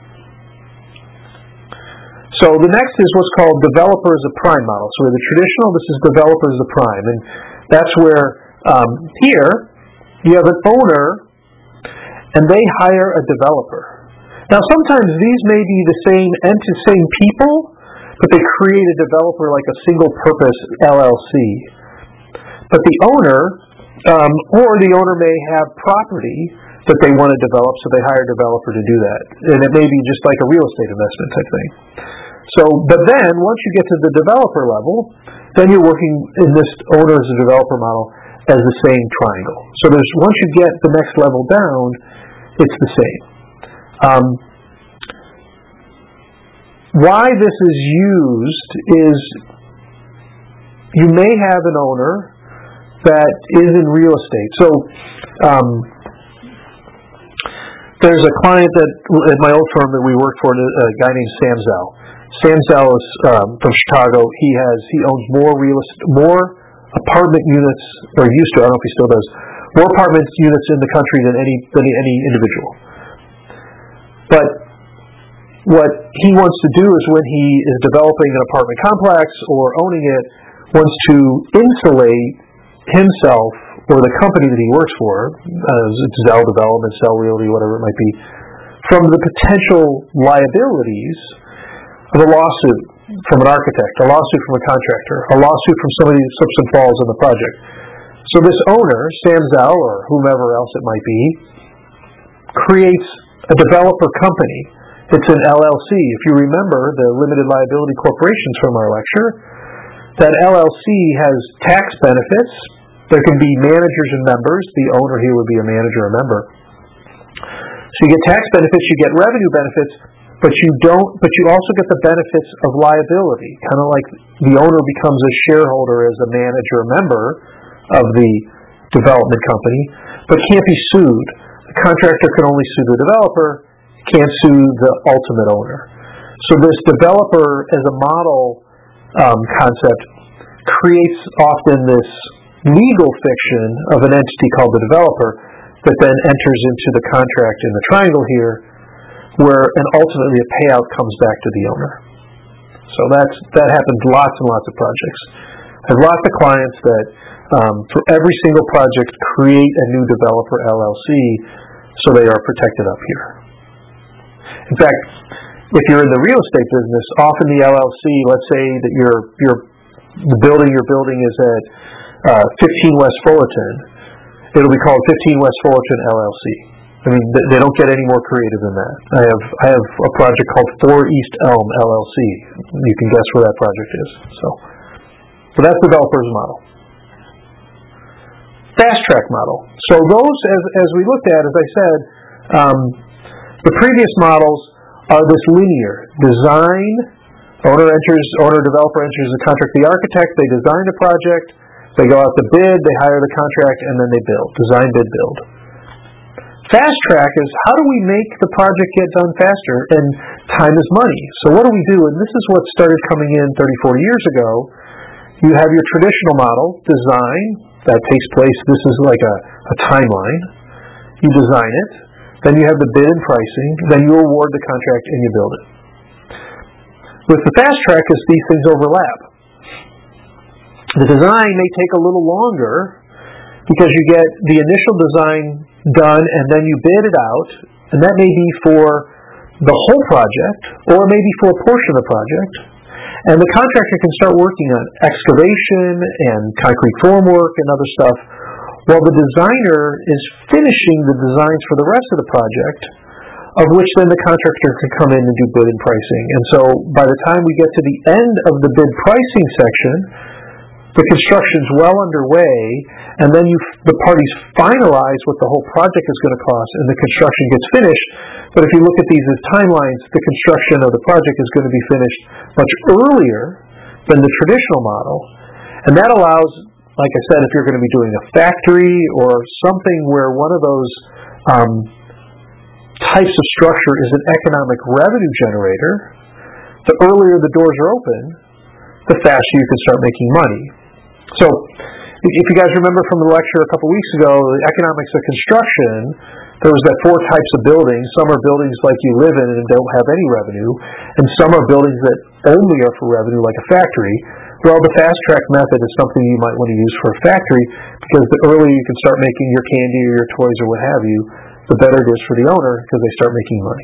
So the next is what's called developer as a prime model. So the traditional, this is developer as a prime. And that's where Um, here, you have an owner, and they hire a developer. Now, sometimes these may be the same and the same people, but they create a developer like a single-purpose L L C. But the owner, um, or the owner may have property that they want to develop, so they hire a developer to do that. And it may be just like a real estate investment type thing. So, but then, once you get to the developer level, then you're working in this owner as a developer model as the same triangle. So there's once you get the next level down, it's the same. Um, why this is used is you may have an owner that is in real estate. So um, there's a client that at my old firm that we worked for, a guy named Sam Zell. Sam Zell is um, from Chicago. He has he owns more real estate, more apartment units, or used to, I don't know if he still does, more apartment units in the country than any than any individual. But what he wants to do is when he is developing an apartment complex or owning it, wants to insulate himself or the company that he works for, uh, it's Zell Development, Zell Realty, whatever it might be, from the potential liabilities of a lawsuit from an architect, a lawsuit from a contractor, a lawsuit from somebody who slips and falls on the project. So this owner, Sam Zell or whomever else it might be, creates a developer company. It's an L L C. If you remember the limited liability corporations from our lecture, that L L C has tax benefits. There can be managers and members. The owner here would be a manager or member. So you get tax benefits, you get revenue benefits, but you don't. But you also get the benefits of liability, kind of like the owner becomes a shareholder as a manager or member of the development company, but can't be sued. The contractor can only sue the developer, can't sue the ultimate owner. So this developer as a model um, concept creates often this legal fiction of an entity called the developer that then enters into the contract in the triangle here, where and ultimately a payout comes back to the owner. So that's that happens lots and lots of projects. I have lots of clients that um, for every single project create a new developer L L C so they are protected up here. In fact, if you're in the real estate business, often the L L C, let's say that you're, you're, the building you're building is at uh, fifteen West Fullerton, it'll be called fifteen West Fullerton L L C. I mean, they don't get any more creative than that. I have I have a project called four East Elm L L C. You can guess where that project is. So, so that's the developer's model. Fast track model. So those, as as we looked at, as I said, um, the previous models are this linear design. Owner enters, owner developer enters the contract. The architect, they design the project. They go out to bid. They hire the contract, and then they build. Design, bid, build. Fast track is how do we make the project get done faster, and time is money. So what do we do? And this is what started coming in thirty, forty years ago. You have your traditional model, design, that takes place, this is like a, a timeline. You design it, then you have the bid and pricing, then you award the contract and you build it. With the fast track is these things overlap. The design may take a little longer because you get the initial design done and then you bid it out, and that may be for the whole project or it may be for a portion of the project, and the contractor can start working on excavation and concrete formwork and other stuff while the designer is finishing the designs for the rest of the project, of which then the contractor can come in and do bid and pricing. And so by the time we get to the end of the bid pricing section, the construction's well underway, and then you, the parties finalize what the whole project is going to cost, and the construction gets finished. But if you look at these as timelines, the construction of the project is going to be finished much earlier than the traditional model. And that allows, like I said, if you're going to be doing a factory or something where one of those um, types of structure is an economic revenue generator, the earlier the doors are open, the faster you can start making money. So, if you guys remember from the lecture a couple weeks ago, the economics of construction, there was that four types of buildings. Some are buildings like you live in and don't have any revenue, and some are buildings that only are for revenue, like a factory. Well, the fast track method is something you might want to use for a factory, because the earlier you can start making your candy or your toys or what have you, the better it is for the owner, because they start making money.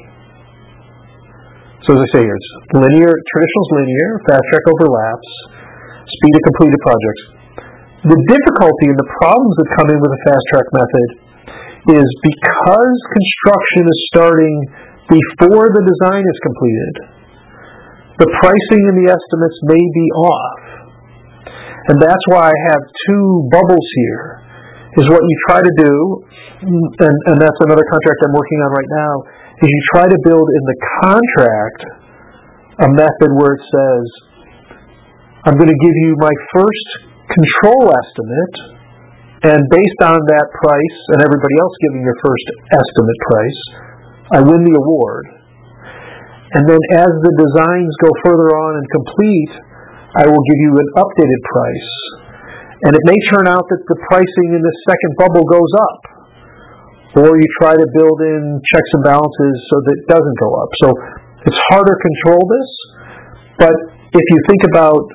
So as I say here, it's linear, traditional is linear, fast track overlaps, speed of completed projects. The difficulty and the problems that come in with the fast track method is because construction is starting before the design is completed, the pricing and the estimates may be off. And that's why I have two bubbles here, is what you try to do, and, and that's another contract I'm working on right now, is you try to build in the contract a method where it says, I'm going to give you my first control estimate, and based on that price and everybody else giving your first estimate price, I win the award. And then as the designs go further on and complete, I will give you an updated price. And it may turn out that the pricing in this second bubble goes up. Or you try to build in checks and balances so that it doesn't go up. So it's harder to control this, but if you think about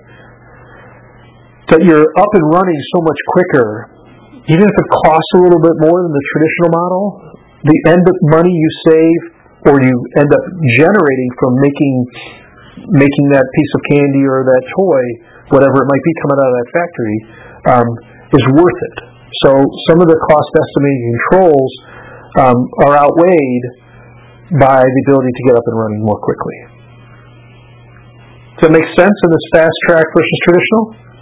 that you're up and running so much quicker, even if it costs a little bit more than the traditional model, the end of money you save or you end up generating from making making that piece of candy or that toy, whatever it might be coming out of that factory, um, is worth it. So some of the cost estimating controls um, are outweighed by the ability to get up and running more quickly. Does that make sense in this fast track versus traditional?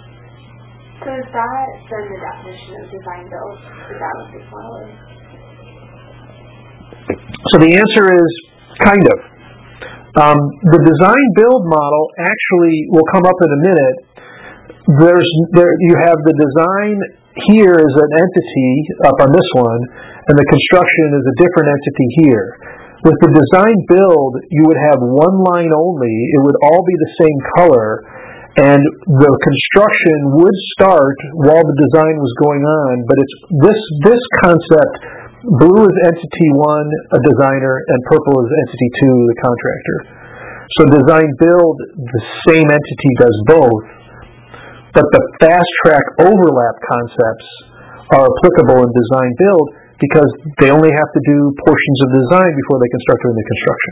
with that, then the definition of design build is out of this model. So the answer is kind of. Um, the design build model actually will come up in a minute. There's there you have the design here is an entity up on this one, and the construction is a different entity here. With the design build, you would have one line only. It would all be the same color, and the construction would start while the design was going on. But it's this this concept. Blue is entity one, a designer, and purple is entity two, the contractor. So design build, the same entity does both, but the fast track overlap concepts are applicable in design build because they only have to do portions of design before they can start doing the construction.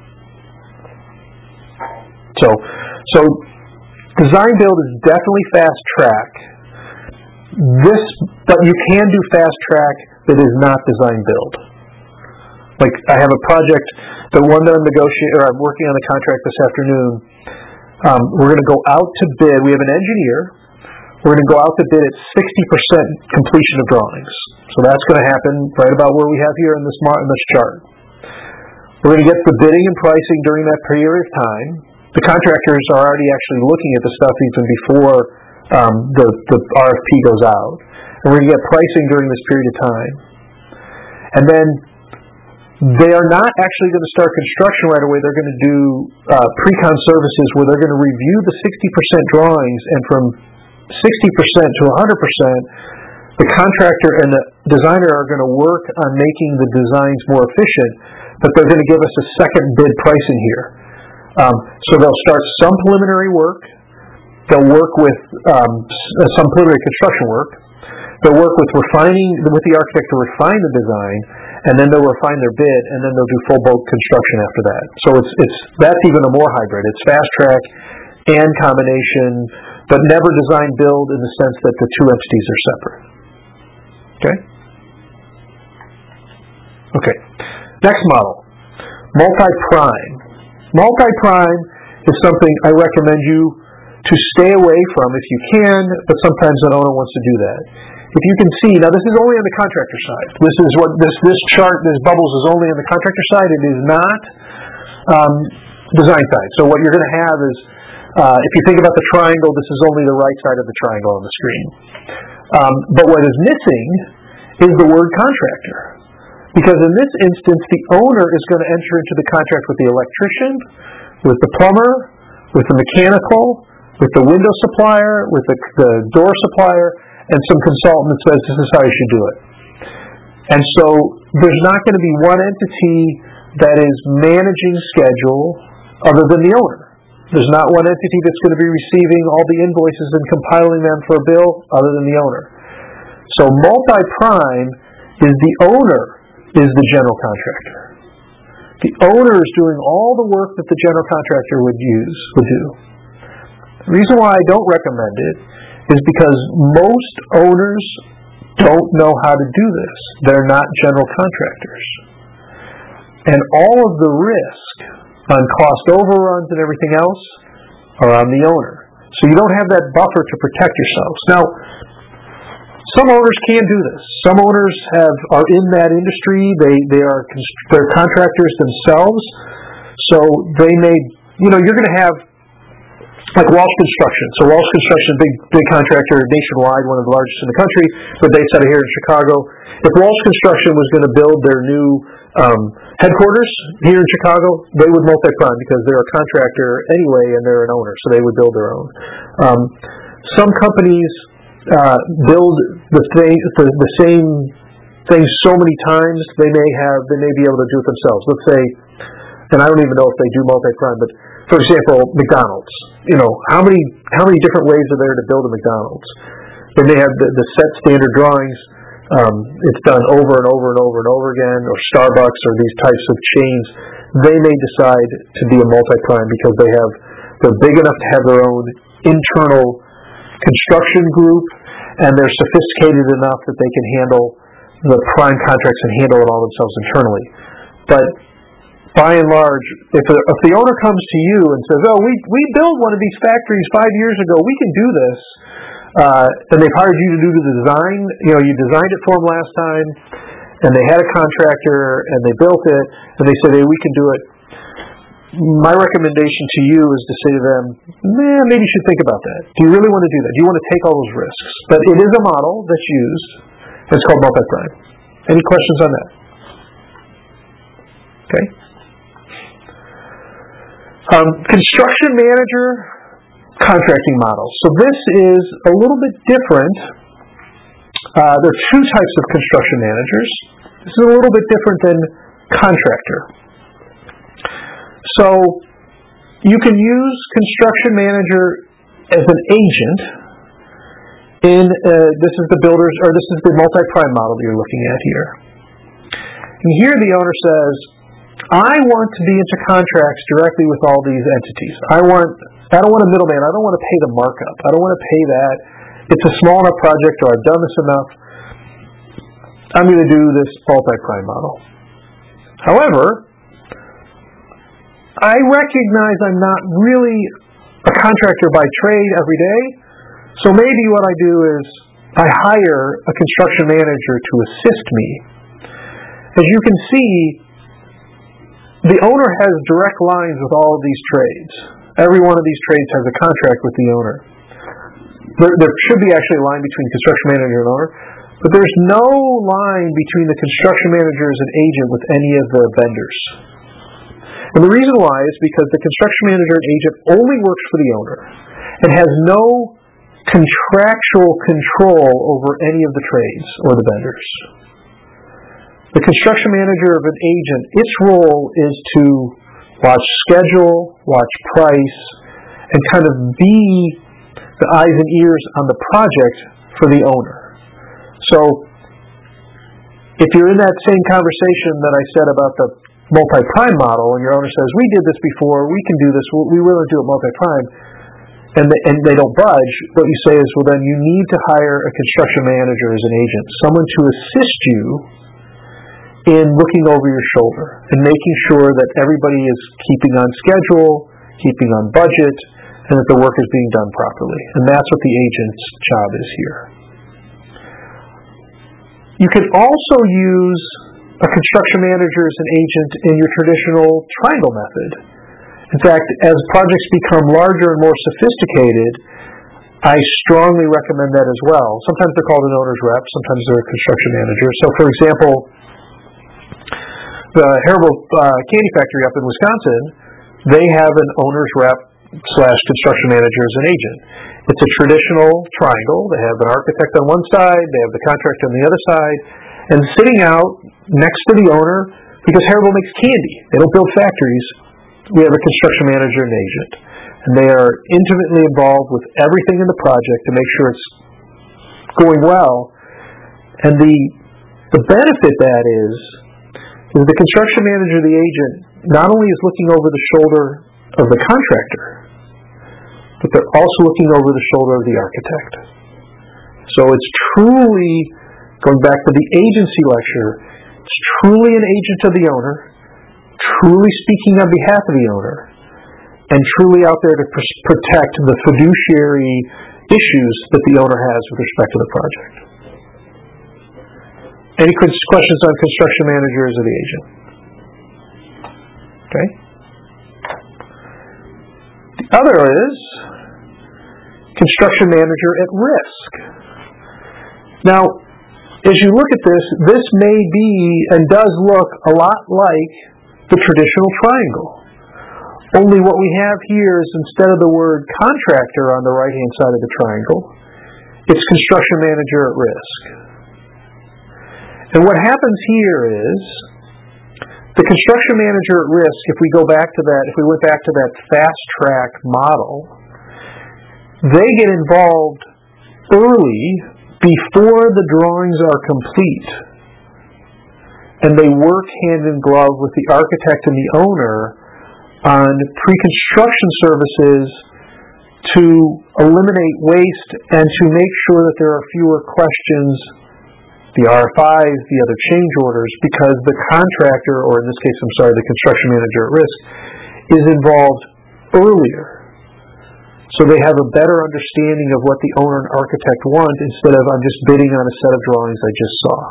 So, so design build is definitely fast track. This, but you can do fast track that is not design build. Like I have a project, the one that I'm negotiating, or I'm working on a contract this afternoon. Um, we're going to go out to bid. We have an engineer. We're going to go out to bid at sixty percent completion of drawings. So that's going to happen right about where we have here in this mar- in this chart. We're going to get the bidding and pricing during that period of time. The contractors are already actually looking at the stuff even before um, the, the R F P goes out. And we're going to get pricing during this period of time. And then they are not actually going to start construction right away. They're going to do uh, pre-con services where they're going to review the sixty percent drawings, and from sixty percent to one hundred percent, the contractor and the designer are going to work on making the designs more efficient, but they're going to give us a second bid pricing here. Um, so they'll start some preliminary work. They'll work with um, some preliminary construction work. They'll work with refining, with the architect to refine the design, and then they'll refine their bid, and then they'll do full boat construction after that. So it's it's that's even a more hybrid. It's fast track and combination, but never design build in the sense that the two entities are separate. Okay? Okay. Next model, multi-prime. Multi-prime is something I recommend you to stay away from if you can, but sometimes an owner wants to do that. If you can see, now this is only on the contractor side. This is what this this chart, this bubbles is only on the contractor side. It is not um, design side. So what you're going to have is, uh, if you think about the triangle, this is only the right side of the triangle on the screen. Um, but what is missing is the word contractor. Because in this instance, the owner is going to enter into the contract with the electrician, with the plumber, with the mechanical, with the window supplier, with the, the door supplier, and some consultant that says this is how you should do it. And so there's not going to be one entity that is managing schedule other than the owner. There's not one entity that's going to be receiving all the invoices and compiling them for a bill other than the owner. So multi-prime is the owner is the general contractor. The owner is doing all the work that the general contractor would use, would do. The reason why I don't recommend it is because most owners don't know how to do this. They're not general contractors. And all of the risk on cost overruns and everything else are on the owner. So you don't have that buffer to protect yourselves. Now, some owners can do this. Some owners have are in that industry. They they are they're contractors themselves. So they may, you know, you're going to have like Walsh Construction. So Walsh Construction, big big contractor nationwide, one of the largest in the country, but they set it here in Chicago. If Walsh Construction was going to build their new um, headquarters here in Chicago, they would multi-prime because they're a contractor anyway and they're an owner, so they would build their own. Um, some companies uh, build the, thing, the the same thing so many times they may have they may be able to do it themselves. Let's say, and I don't even know if they do multi-prime, but for example, McDonald's. You know, how many how many different ways are there to build a McDonald's? They may have the, the set standard drawings. Um, it's done over and over and over and over again, or Starbucks or these types of chains. They may decide to be a multi-prime because they have they're big enough to have their own internal construction group, and they're sophisticated enough that they can handle the prime contracts and handle it all themselves internally. But by and large, if, a, if the owner comes to you and says, "Oh, we we built one of these factories five years ago, we can do this," uh, and they've hired you to do the design. You know, you designed it for them last time, and they had a contractor, and they built it, and they said, hey, we can do it. My recommendation to you is to say to them, man, maybe you should think about that. Do you really want to do that? Do you want to take all those risks? But it is a model that's used. It's called multi-prime. Any questions on that? Okay. Um, construction manager contracting model. So this is a little bit different. Uh, there are two types of construction managers. This is a little bit different than contractor. So you can use construction manager as an agent in, uh, this is the builders, or this is the multi-prime model that you're looking at here. And here the owner says, I want to be into contracts directly with all these entities. I want, I don't want a middleman. I don't want to pay the markup. I don't want to pay that. It's a small enough project, or I've done this enough. I'm going to do this multi-prime model. However, I recognize I'm not really a contractor by trade every day, so maybe what I do is I hire a construction manager to assist me. As you can see, the owner has direct lines with all of these trades. Every one of these trades has a contract with the owner. There, there should be actually a line between construction manager and owner, but there's no line between the construction manager as an agent with any of the vendors. And the reason why is because the construction manager and agent only works for the owner and has no contractual control over any of the trades or the vendors. The construction manager of an agent, its role is to watch schedule, watch price, and kind of be the eyes and ears on the project for the owner. So, if you're in that same conversation that I said about the multi-prime model, and your owner says, we did this before, we can do this, we really do it multi-prime, and they, and they don't budge, what you say is, well then you need to hire a construction manager as an agent, someone to assist you in looking over your shoulder and making sure that everybody is keeping on schedule, keeping on budget, and that the work is being done properly. And that's what the agent's job is here. You can also use a construction manager as an agent in your traditional triangle method. In fact, as projects become larger and more sophisticated, I strongly recommend that as well. Sometimes they're called an owner's rep, sometimes they're a construction manager. So, for example, the Haribo uh, Candy Factory up in Wisconsin, they have an owner's rep slash construction manager as an agent. It's a traditional triangle. They have an architect on one side, they have the contractor on the other side, and sitting out next to the owner, because Haribo makes candy, they don't build factories, we have a construction manager and agent. And they are intimately involved with everything in the project to make sure it's going well. And the the benefit that is, is the construction manager, the agent, not only is looking over the shoulder of the contractor, but they're also looking over the shoulder of the architect. So it's truly, going back to the agency lecture, it's truly an agent of the owner, truly speaking on behalf of the owner, and truly out there to pr- protect the fiduciary issues that the owner has with respect to the project. Any questions on construction managers or the agent? Okay. The other is construction manager at risk. Now, as you look at this, this may be and does look a lot like the traditional triangle. Only what we have here is, instead of the word contractor on the right-hand side of the triangle, it's construction manager at risk. And what happens here is, the construction manager at risk, if we go back to that, if we went back to that fast track model, they get involved early before the drawings are complete. And they work hand in glove with the architect and the owner on pre-construction services to eliminate waste and to make sure that there are fewer questions, the R F Is, the other change orders, because the contractor, or in this case, I'm sorry, the construction manager at risk, is involved earlier. so they have a better understanding of what the owner and architect want instead of I'm just bidding on a set of drawings I just saw.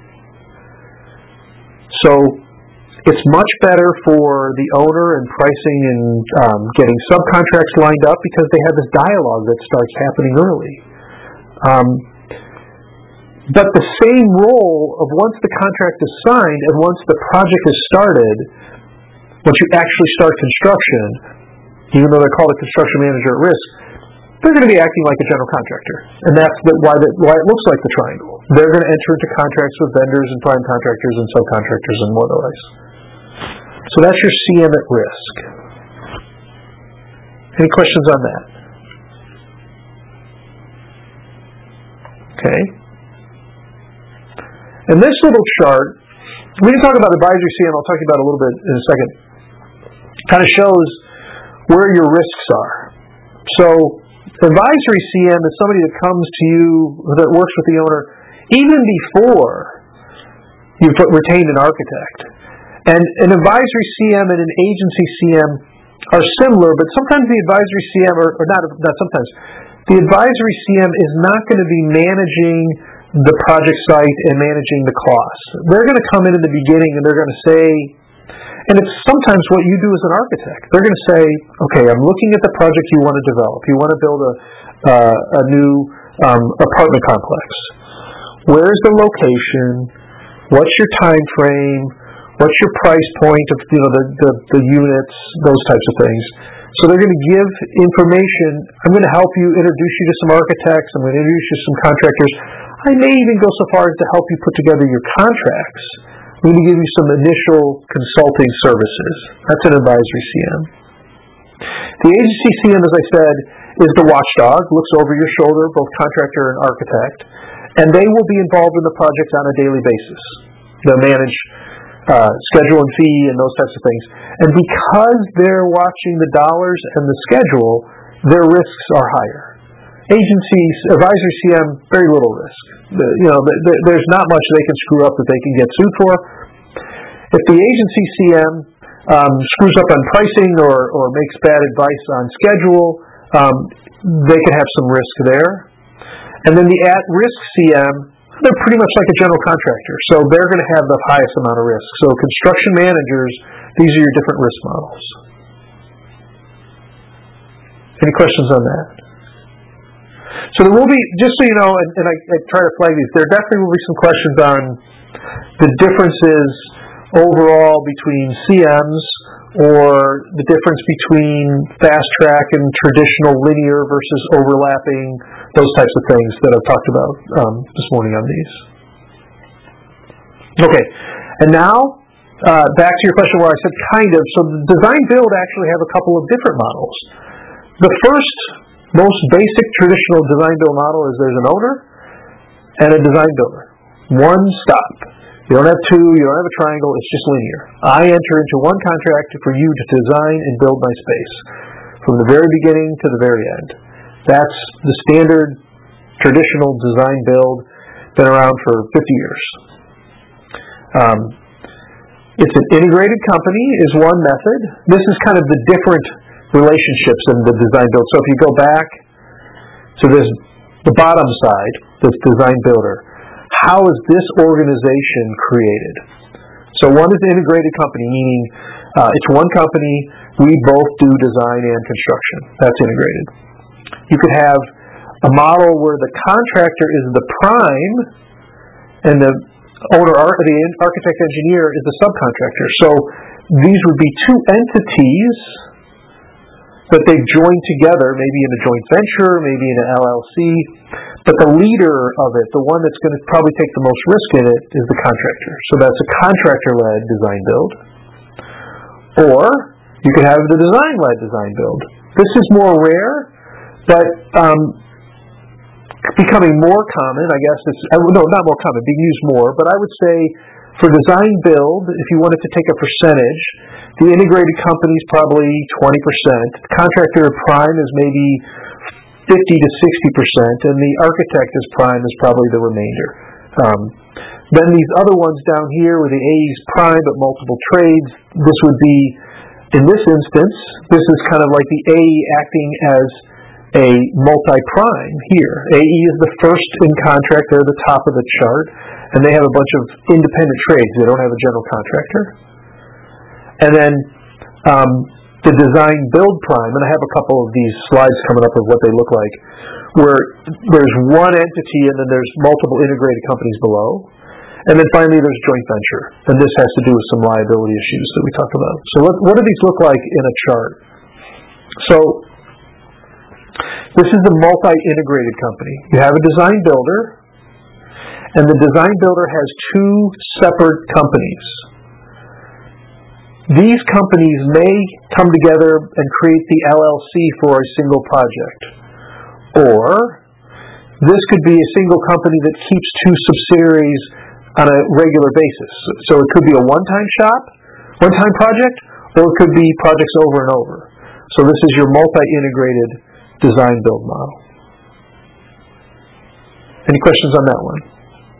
So it's much better for the owner and pricing and um, getting subcontracts lined up because they have this dialogue that starts happening early. Um, but the same role of once the contract is signed and once the project is started, once you actually start construction, even though they're called a construction manager at risk, they're going to be acting like a general contractor. And that's the, why, the, why it looks like the triangle. They're going to enter into contracts with vendors and prime contractors and subcontractors and what else. So that's your C M at risk. Any questions on that? Okay. And this little chart, we can talk about advisory C M, I'll talk to you about it a little bit in a second, kind of shows where your risks are. So advisory C M is somebody that comes to you, that works with the owner, even before you've retained an architect. And an advisory C M and an agency C M are similar, but sometimes the advisory C M, or, or not, not sometimes, the advisory C M is not going to be managing the project site and managing the costs. They're going to come in in the beginning and they're going to say, and it's sometimes what you do as an architect. They're going to say, okay, I'm looking at the project you want to develop. You want to build a, uh, a new um, apartment complex. Where's the location? What's your time frame? What's your price point of you know the, the, the units, those types of things. So they're going to give information. I'm going to help you, introduce you to some architects. I'm going to introduce you to some contractors. I may even go so far as to help you put together your contracts. I'm going to give you some initial consulting services. That's an advisory C M. The agency C M, as I said, is the watchdog, looks over your shoulder, both contractor and architect, and they will be involved in the project on a daily basis. They'll manage uh, schedule and fee and those types of things. And because they're watching the dollars and the schedule, their risks are higher. Agencies, advisory C M, very little risk. The, you know, the, the, there's not much they can screw up that they can get sued for. If the agency C M um, screws up on pricing or, or makes bad advice on schedule, um, they can have some risk there. And then the at-risk C M, they're pretty much like a general contractor, so they're going to have the highest amount of risk. So construction managers, these are your different risk models. Any questions on that? So there will be, just so you know, and, and I, I try to flag these, there definitely will be some questions on the differences overall between C Ms or the difference between fast track and traditional linear versus overlapping, those types of things that I've talked about um, this morning on these. Okay, and now uh, back to your question where I said kind of. So the design build actually have a couple of different models. The first most basic traditional design build model is there's an owner and a design builder. One stop. You don't have two, you don't have a triangle, it's just linear. I enter into one contract for you to design and build my space from the very beginning to the very end. That's the standard traditional design build, been around for fifty years. Um, it's an integrated company is one method. This is kind of the different relationships in the design build. So if you go back to this, the bottom side, this design builder, how is this organization created? So one is an integrated company, meaning uh, it's one company, we both do design and construction. That's integrated. You could have a model where the contractor is the prime and the owner, the architect engineer is the subcontractor. So these would be two entities that they've joined together, maybe in a joint venture, maybe in an L L C, but the leader of it, the one that's going to probably take the most risk in it, is the contractor. So that's a contractor-led design build. Or you could have the design-led design build. This is more rare, but um, becoming more common, I guess it's, no, not more common, being used more, but I would say for design build, if you wanted to take a percentage, the integrated company is probably twenty percent. The contractor prime is maybe fifty to sixty percent, and the architect as prime is probably the remainder. Um, then these other ones down here where the A is prime but multiple trades, this would be, in this instance, this is kind of like the A acting as a multi-prime here. A E is the first in contract. They're the top of the chart, and they have a bunch of independent trades. They don't have a general contractor. And then um, the design build prime, and I have a couple of these slides coming up of what they look like, where there's one entity and then there's multiple integrated companies below. And then finally there's joint venture, and this has to do with some liability issues that we talked about. So what, what do these look like in a chart? So this is the multi-integrated company. You have a design builder, and the design builder has two separate companies. These companies may come together and create the L L C for a single project. Or this could be a single company that keeps two subsidiaries on a regular basis. So it could be a one-time shop, one-time project, or it could be projects over and over. So this is your multi-integrated design-build model. Any questions on that one?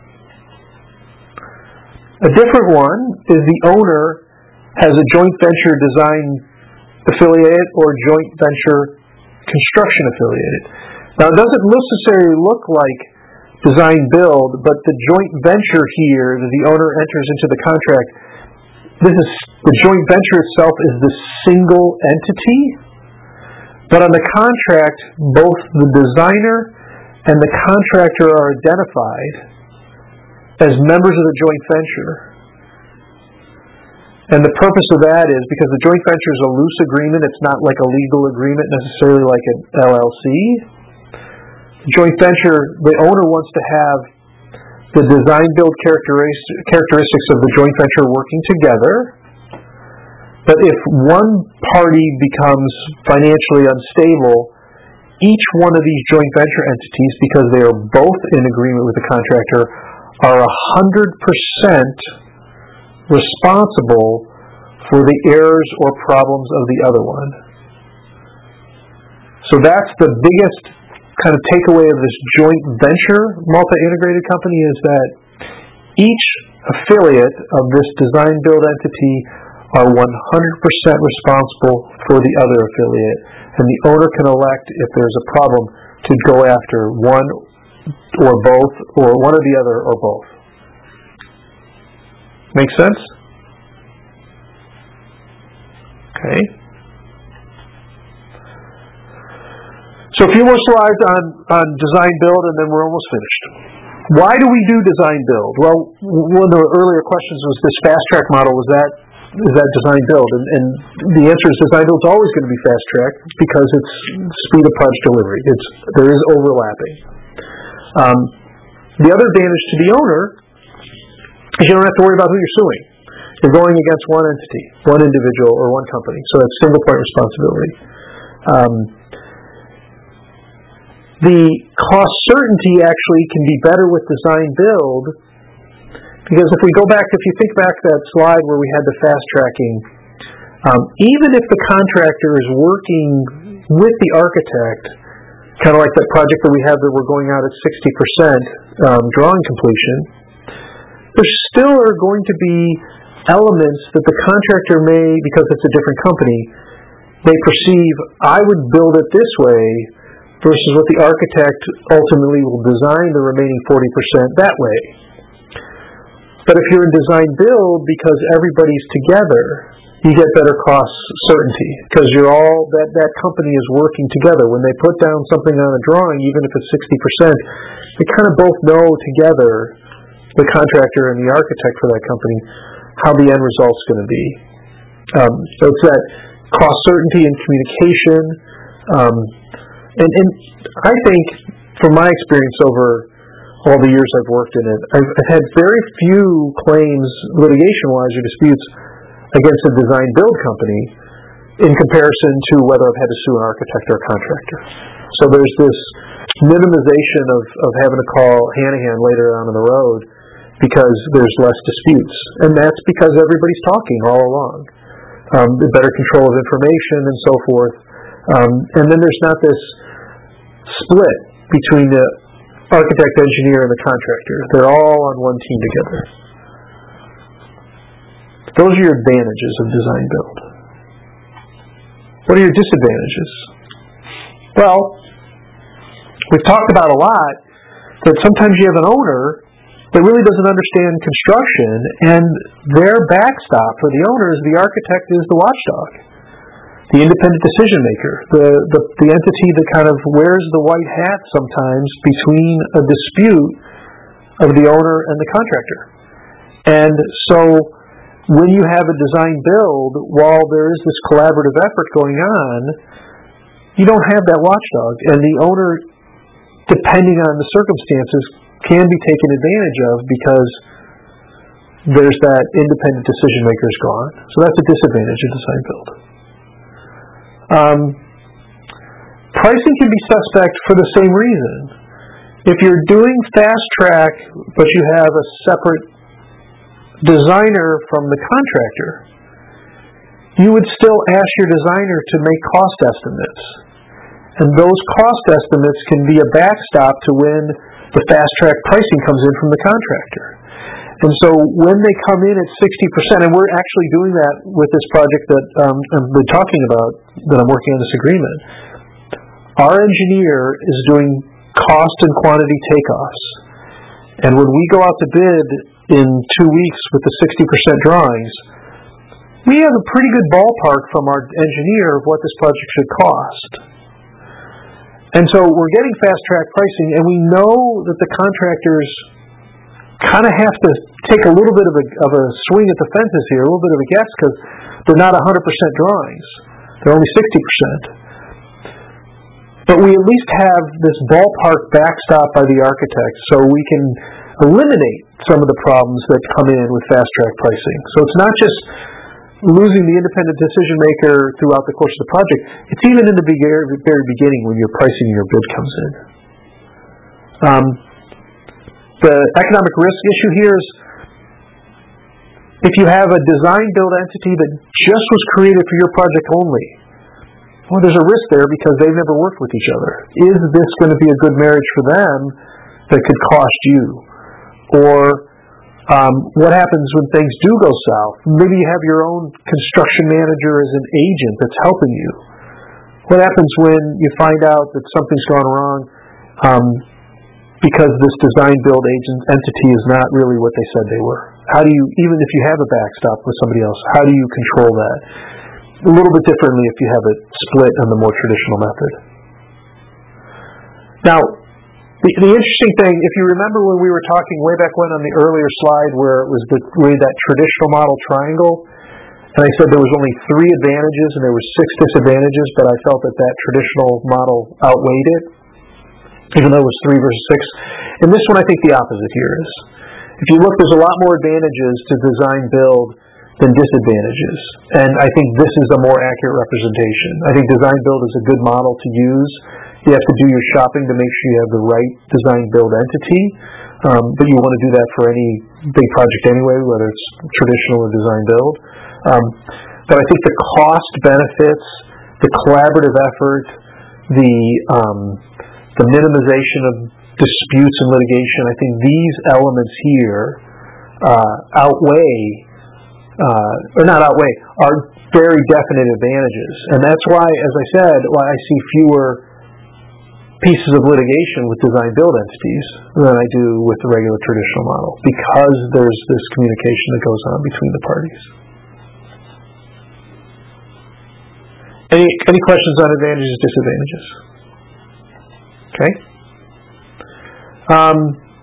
A different one is the owner has a joint venture design affiliated or joint venture construction affiliated. Now it doesn't necessarily look like design build, but the joint venture here that the owner enters into the contract, this is the joint venture itself is the single entity, but on the contract both the designer and the contractor are identified as members of the joint venture. And the purpose of that is because the joint venture is a loose agreement, it's not like a legal agreement necessarily like an L L C. Joint venture, the owner wants to have the design build characteristics of the joint venture working together, but if one party becomes financially unstable, each one of these joint venture entities, because they are both in agreement with the contractor, are one hundred percent responsible for the errors or problems of the other one. So that's the biggest kind of takeaway of this joint venture multi-integrated company is that each affiliate of this design build entity are one hundred percent responsible for the other affiliate, and the owner can elect if there's a problem to go after one or both, or one or the other or both. Make sense? Okay. So a few more slides on, on design build, and then we're almost finished. Why do we do design build? Well, one of the earlier questions was this fast track model. Was that is that design build? And, and the answer is design build is always going to be fast track because it's speed of project delivery. It's there is overlapping. Um, the other advantage to the owner is you don't have to worry about who you're suing. You're going against one entity, one individual, or one company. So that's single point responsibility. Um, The cost certainty actually can be better with design build because if we go back, if you think back to that slide where we had the fast tracking, um, even if the contractor is working with the architect, kind of like that project that we have that we're going out at sixty percent um, drawing completion, there still are going to be elements that the contractor may, because it's a different company, may perceive, I would build it this way, versus what the architect ultimately will design the remaining forty percent that way. But if you're in design build, because everybody's together, you get better cost certainty, because you're all, that, that company is working together. When they put down something on a drawing, even if it's sixty percent, they kind of both know together, the contractor and the architect for that company, how the end result's going to be. Um, so it's that cost certainty and communication. Um, And, and I think, from my experience over all the years I've worked in it, I've, I've had very few claims, litigation-wise, or disputes against a design-build company in comparison to whether I've had to sue an architect or a contractor. So there's this minimization of, of having to call Hanahan later on in the road because there's less disputes. And that's because everybody's talking all along. Um, better control of information and so forth. Um, and then there's not this split between the architect, engineer, and the contractor. They're all on one team together. Those are your advantages of design build. What are your disadvantages? Well, we've talked about a lot that sometimes you have an owner that really doesn't understand construction, and their backstop for the owner is the architect is the watchdog, the independent decision maker, the, the, the entity that kind of wears the white hat sometimes between a dispute of the owner and the contractor. And so when you have a design build, while there is this collaborative effort going on, you don't have that watchdog, and the owner, depending on the circumstances, can be taken advantage of because there's that independent decision maker's gone. So that's a disadvantage of design build. Um, pricing can be suspect for the same reason. If you're doing fast track, but you have a separate designer from the contractor, you would still ask your designer to make cost estimates. And those cost estimates can be a backstop to when the fast track pricing comes in from the contractor. And so when they come in at sixty percent, and we're actually doing that with this project that um, I've been talking about, that I'm working on this agreement, our engineer is doing cost and quantity takeoffs. And when we go out to bid in two weeks with the sixty percent drawings, we have a pretty good ballpark from our engineer of what this project should cost. And so we're getting fast track pricing, and we know that the contractors kind of have to take a little bit of a, of a swing at the fences here, a little bit of a guess, because they're not one hundred percent drawings. They're only sixty percent. But we at least have this ballpark backstop by the architect, so we can eliminate some of the problems that come in with fast track pricing. So it's not just losing the independent decision maker throughout the course of the project. It's even in the very, very beginning when your pricing and your bid comes in. Um, the economic risk issue here is if you have a design build entity that just was created for your project only, well, there's a risk there because they've never worked with each other. Is this going to be a good marriage for them that could cost you? Or Um, what happens when things do go south? Maybe you have your own construction manager as an agent that's helping you. What happens when you find out that something's gone wrong um, because this design build agent entity is not really what they said they were? How do you, even if you have a backstop with somebody else, how do you control that? A little bit differently if you have it split on the more traditional method. Now, The, the interesting thing, if you remember when we were talking way back when on the earlier slide where it was the way that traditional model triangle, and I said there was only three advantages and there were six disadvantages, but I felt that that traditional model outweighed it, even though it was three versus six. In this one, I think the opposite here is. If you look, there's a lot more advantages to design build than disadvantages, and I think this is a more accurate representation. I think design build is a good model to use. You have to do your shopping to make sure you have the right design build entity, um, but you want to do that for any big project anyway, whether it's traditional or design build. Um, but I think the cost benefits, the collaborative effort, the um, the minimization of disputes and litigation, I think these elements here uh, outweigh, uh, or not outweigh, are very definite advantages. And that's why, as I said, why I see fewer pieces of litigation with design build entities than I do with the regular traditional model, because there's this communication that goes on between the parties. Any any questions on advantages, disadvantages? Okay. Um,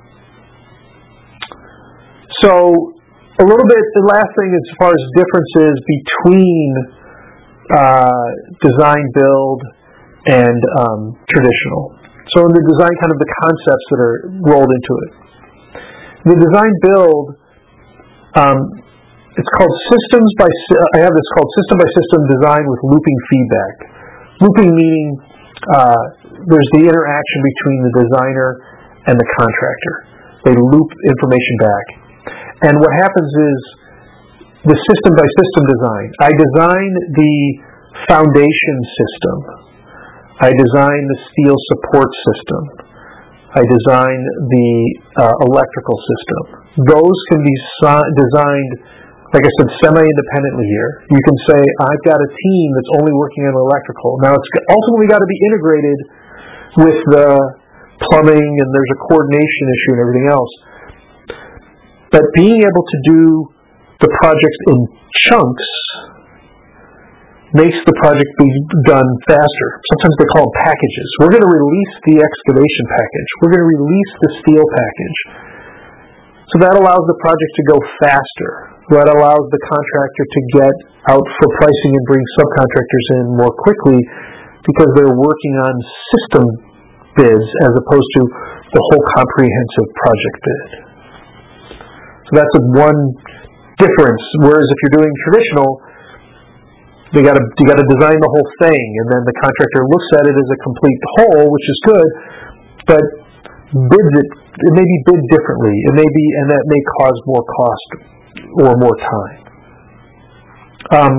so a little bit, the last thing as far as differences between uh, design build and um, traditional. So in the design, kind of the concepts that are rolled into it. The design build, um, it's called systems by, I have this called system by system design with looping feedback. Looping meaning uh, there's the interaction between the designer and the contractor. They loop information back. And what happens is the system by system design. I design the foundation system. I design the steel support system. I design the uh, electrical system. Those can be si- designed, like I said, semi-independently here. You can say, I've got a team that's only working on electrical. Now, it's ultimately got to be integrated with the plumbing and there's a coordination issue and everything else. But being able to do the projects in chunks makes the project be done faster. Sometimes they call them packages. We're going to release the excavation package. We're going to release the steel package. So that allows the project to go faster. That allows the contractor to get out for pricing and bring subcontractors in more quickly because they're working on system bids as opposed to the whole comprehensive project bid. So that's one difference. Whereas if you're doing traditional, you got to you got to design the whole thing, and then the contractor looks at it as a complete whole, which is good, but bids it. It may be bid differently. It may be, and that may cause more cost or more time. Um,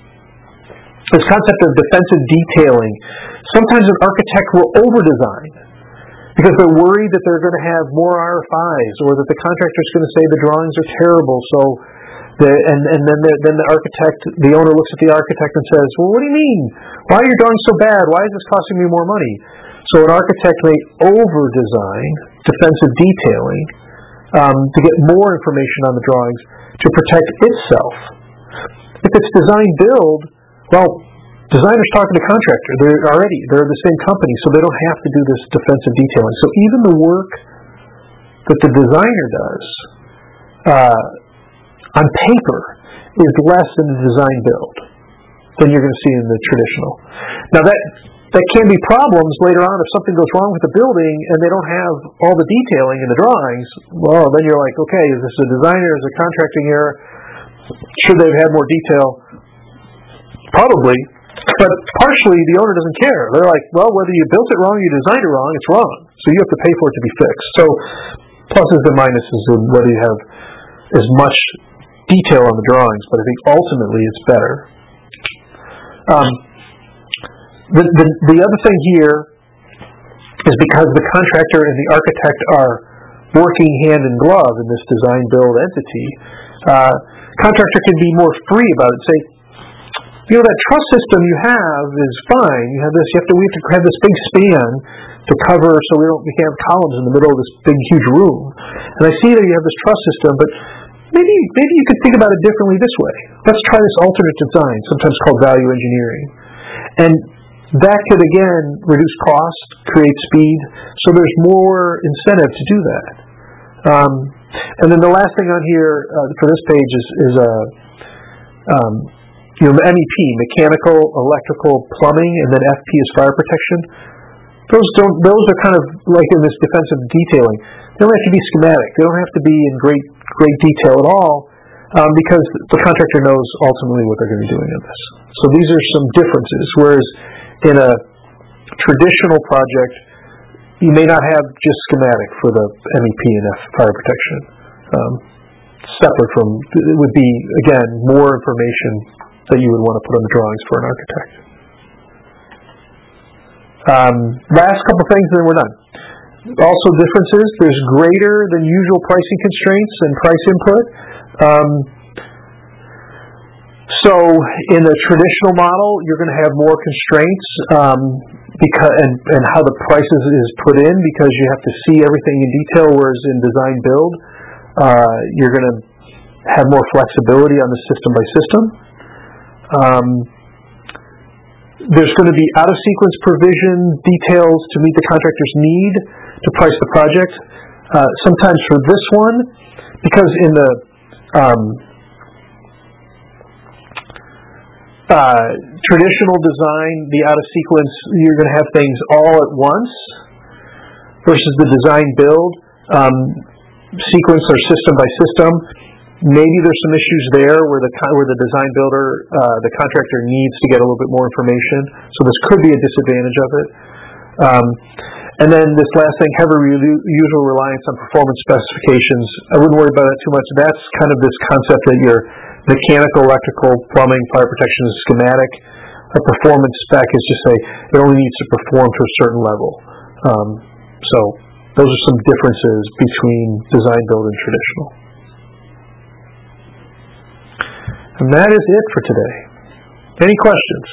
this concept of defensive detailing. Sometimes an architect will over-design because they're worried that they're going to have more R F Is, or that the contractor's going to say the drawings are terrible. So, the, and and then the, then the architect, the owner looks at the architect and says, "Well, what do you mean? Why are your drawings so bad? Why is this costing me more money?" So an architect may over-design defensive detailing um, to get more information on the drawings to protect itself. If it's design-build, well, designers talking to contractor. They're already they're the same company, so they don't have to do this defensive detailing. So even the work that the designer does uh, on paper is less than the design build than you're going to see in the traditional. Now that that can be problems later on if something goes wrong with the building and they don't have all the detailing in the drawings. Well, then you're like, okay, is this a designer? Is it a contracting error? Should they have had more detail? Probably. But partially, the owner doesn't care. They're like, well, whether you built it wrong or you designed it wrong, it's wrong. So you have to pay for it to be fixed. So pluses and minuses in whether you have as much detail on the drawings, but I think ultimately it's better. Um, the, the, the other thing here is because the contractor and the architect are working hand in glove in this design-build entity, uh, contractor can be more free about it. Say, you know, that truss system you have is fine. You have this. You have to. We have to have this big span to cover, so we don't. We can't have columns in the middle of this big, huge room. And I see that you have this truss system, but maybe maybe you could think about it differently this way. Let's try this alternate design, sometimes called value engineering, and that could again reduce cost, create speed. So there's more incentive to do that. Um, and then the last thing on here uh, for this page is is a. Uh, um, You know, M E P, mechanical, electrical, plumbing, and then F P is fire protection. Those don't. Those are kind of like in this defensive detailing. They don't have to be schematic. They don't have to be in great great detail at all, um, because the contractor knows ultimately what they're going to be doing in this. So these are some differences. Whereas in a traditional project, you may not have just schematic for the M E P and F fire protection. Um, separate from, it would be again more information that you would want to put on the drawings for an architect. Um, last couple things, and then we're done. Also differences. There's greater than usual pricing constraints and price input. Um, so in the traditional model, you're going to have more constraints um, because and, and how the prices is put in because you have to see everything in detail, whereas in design build, uh, you're going to have more flexibility on the system by system. Um, there's going to be out-of-sequence provision details to meet the contractor's need to price the project. Uh, sometimes for this one, because in the um, uh, traditional design, the out-of-sequence, you're going to have things all at once, versus the design build, um, sequence or system by system. Maybe there's some issues there where the where the design builder, uh, the contractor needs to get a little bit more information. So this could be a disadvantage of it. Um, and then this last thing, heavy usual reliance on performance specifications. I wouldn't worry about that too much. That's kind of this concept that your mechanical, electrical, plumbing, fire protection is schematic. A performance spec is just say it only needs to perform to a certain level. Um, so those are some differences between design build and traditional. And that is it for today. Any questions?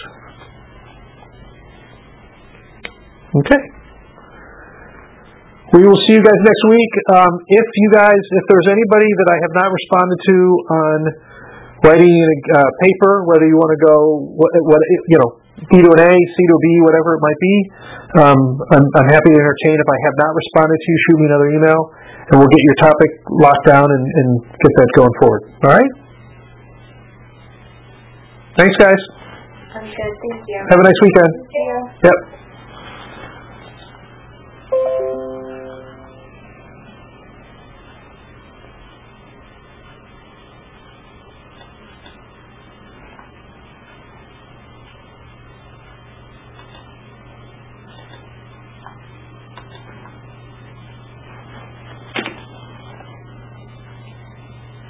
We will see you guys next week. Um, if you guys, if there's anybody that I have not responded to on writing in a uh, paper, whether you want to go, what, what you know, B to an A, C to a B, whatever it might be, um, I'm, I'm happy to entertain. If I have not responded to you, shoot me another email, and we'll get your topic locked down and, and get that going forward. All right? Thanks, guys. Sounds good. Thank you. Have a nice weekend. See you. Yep.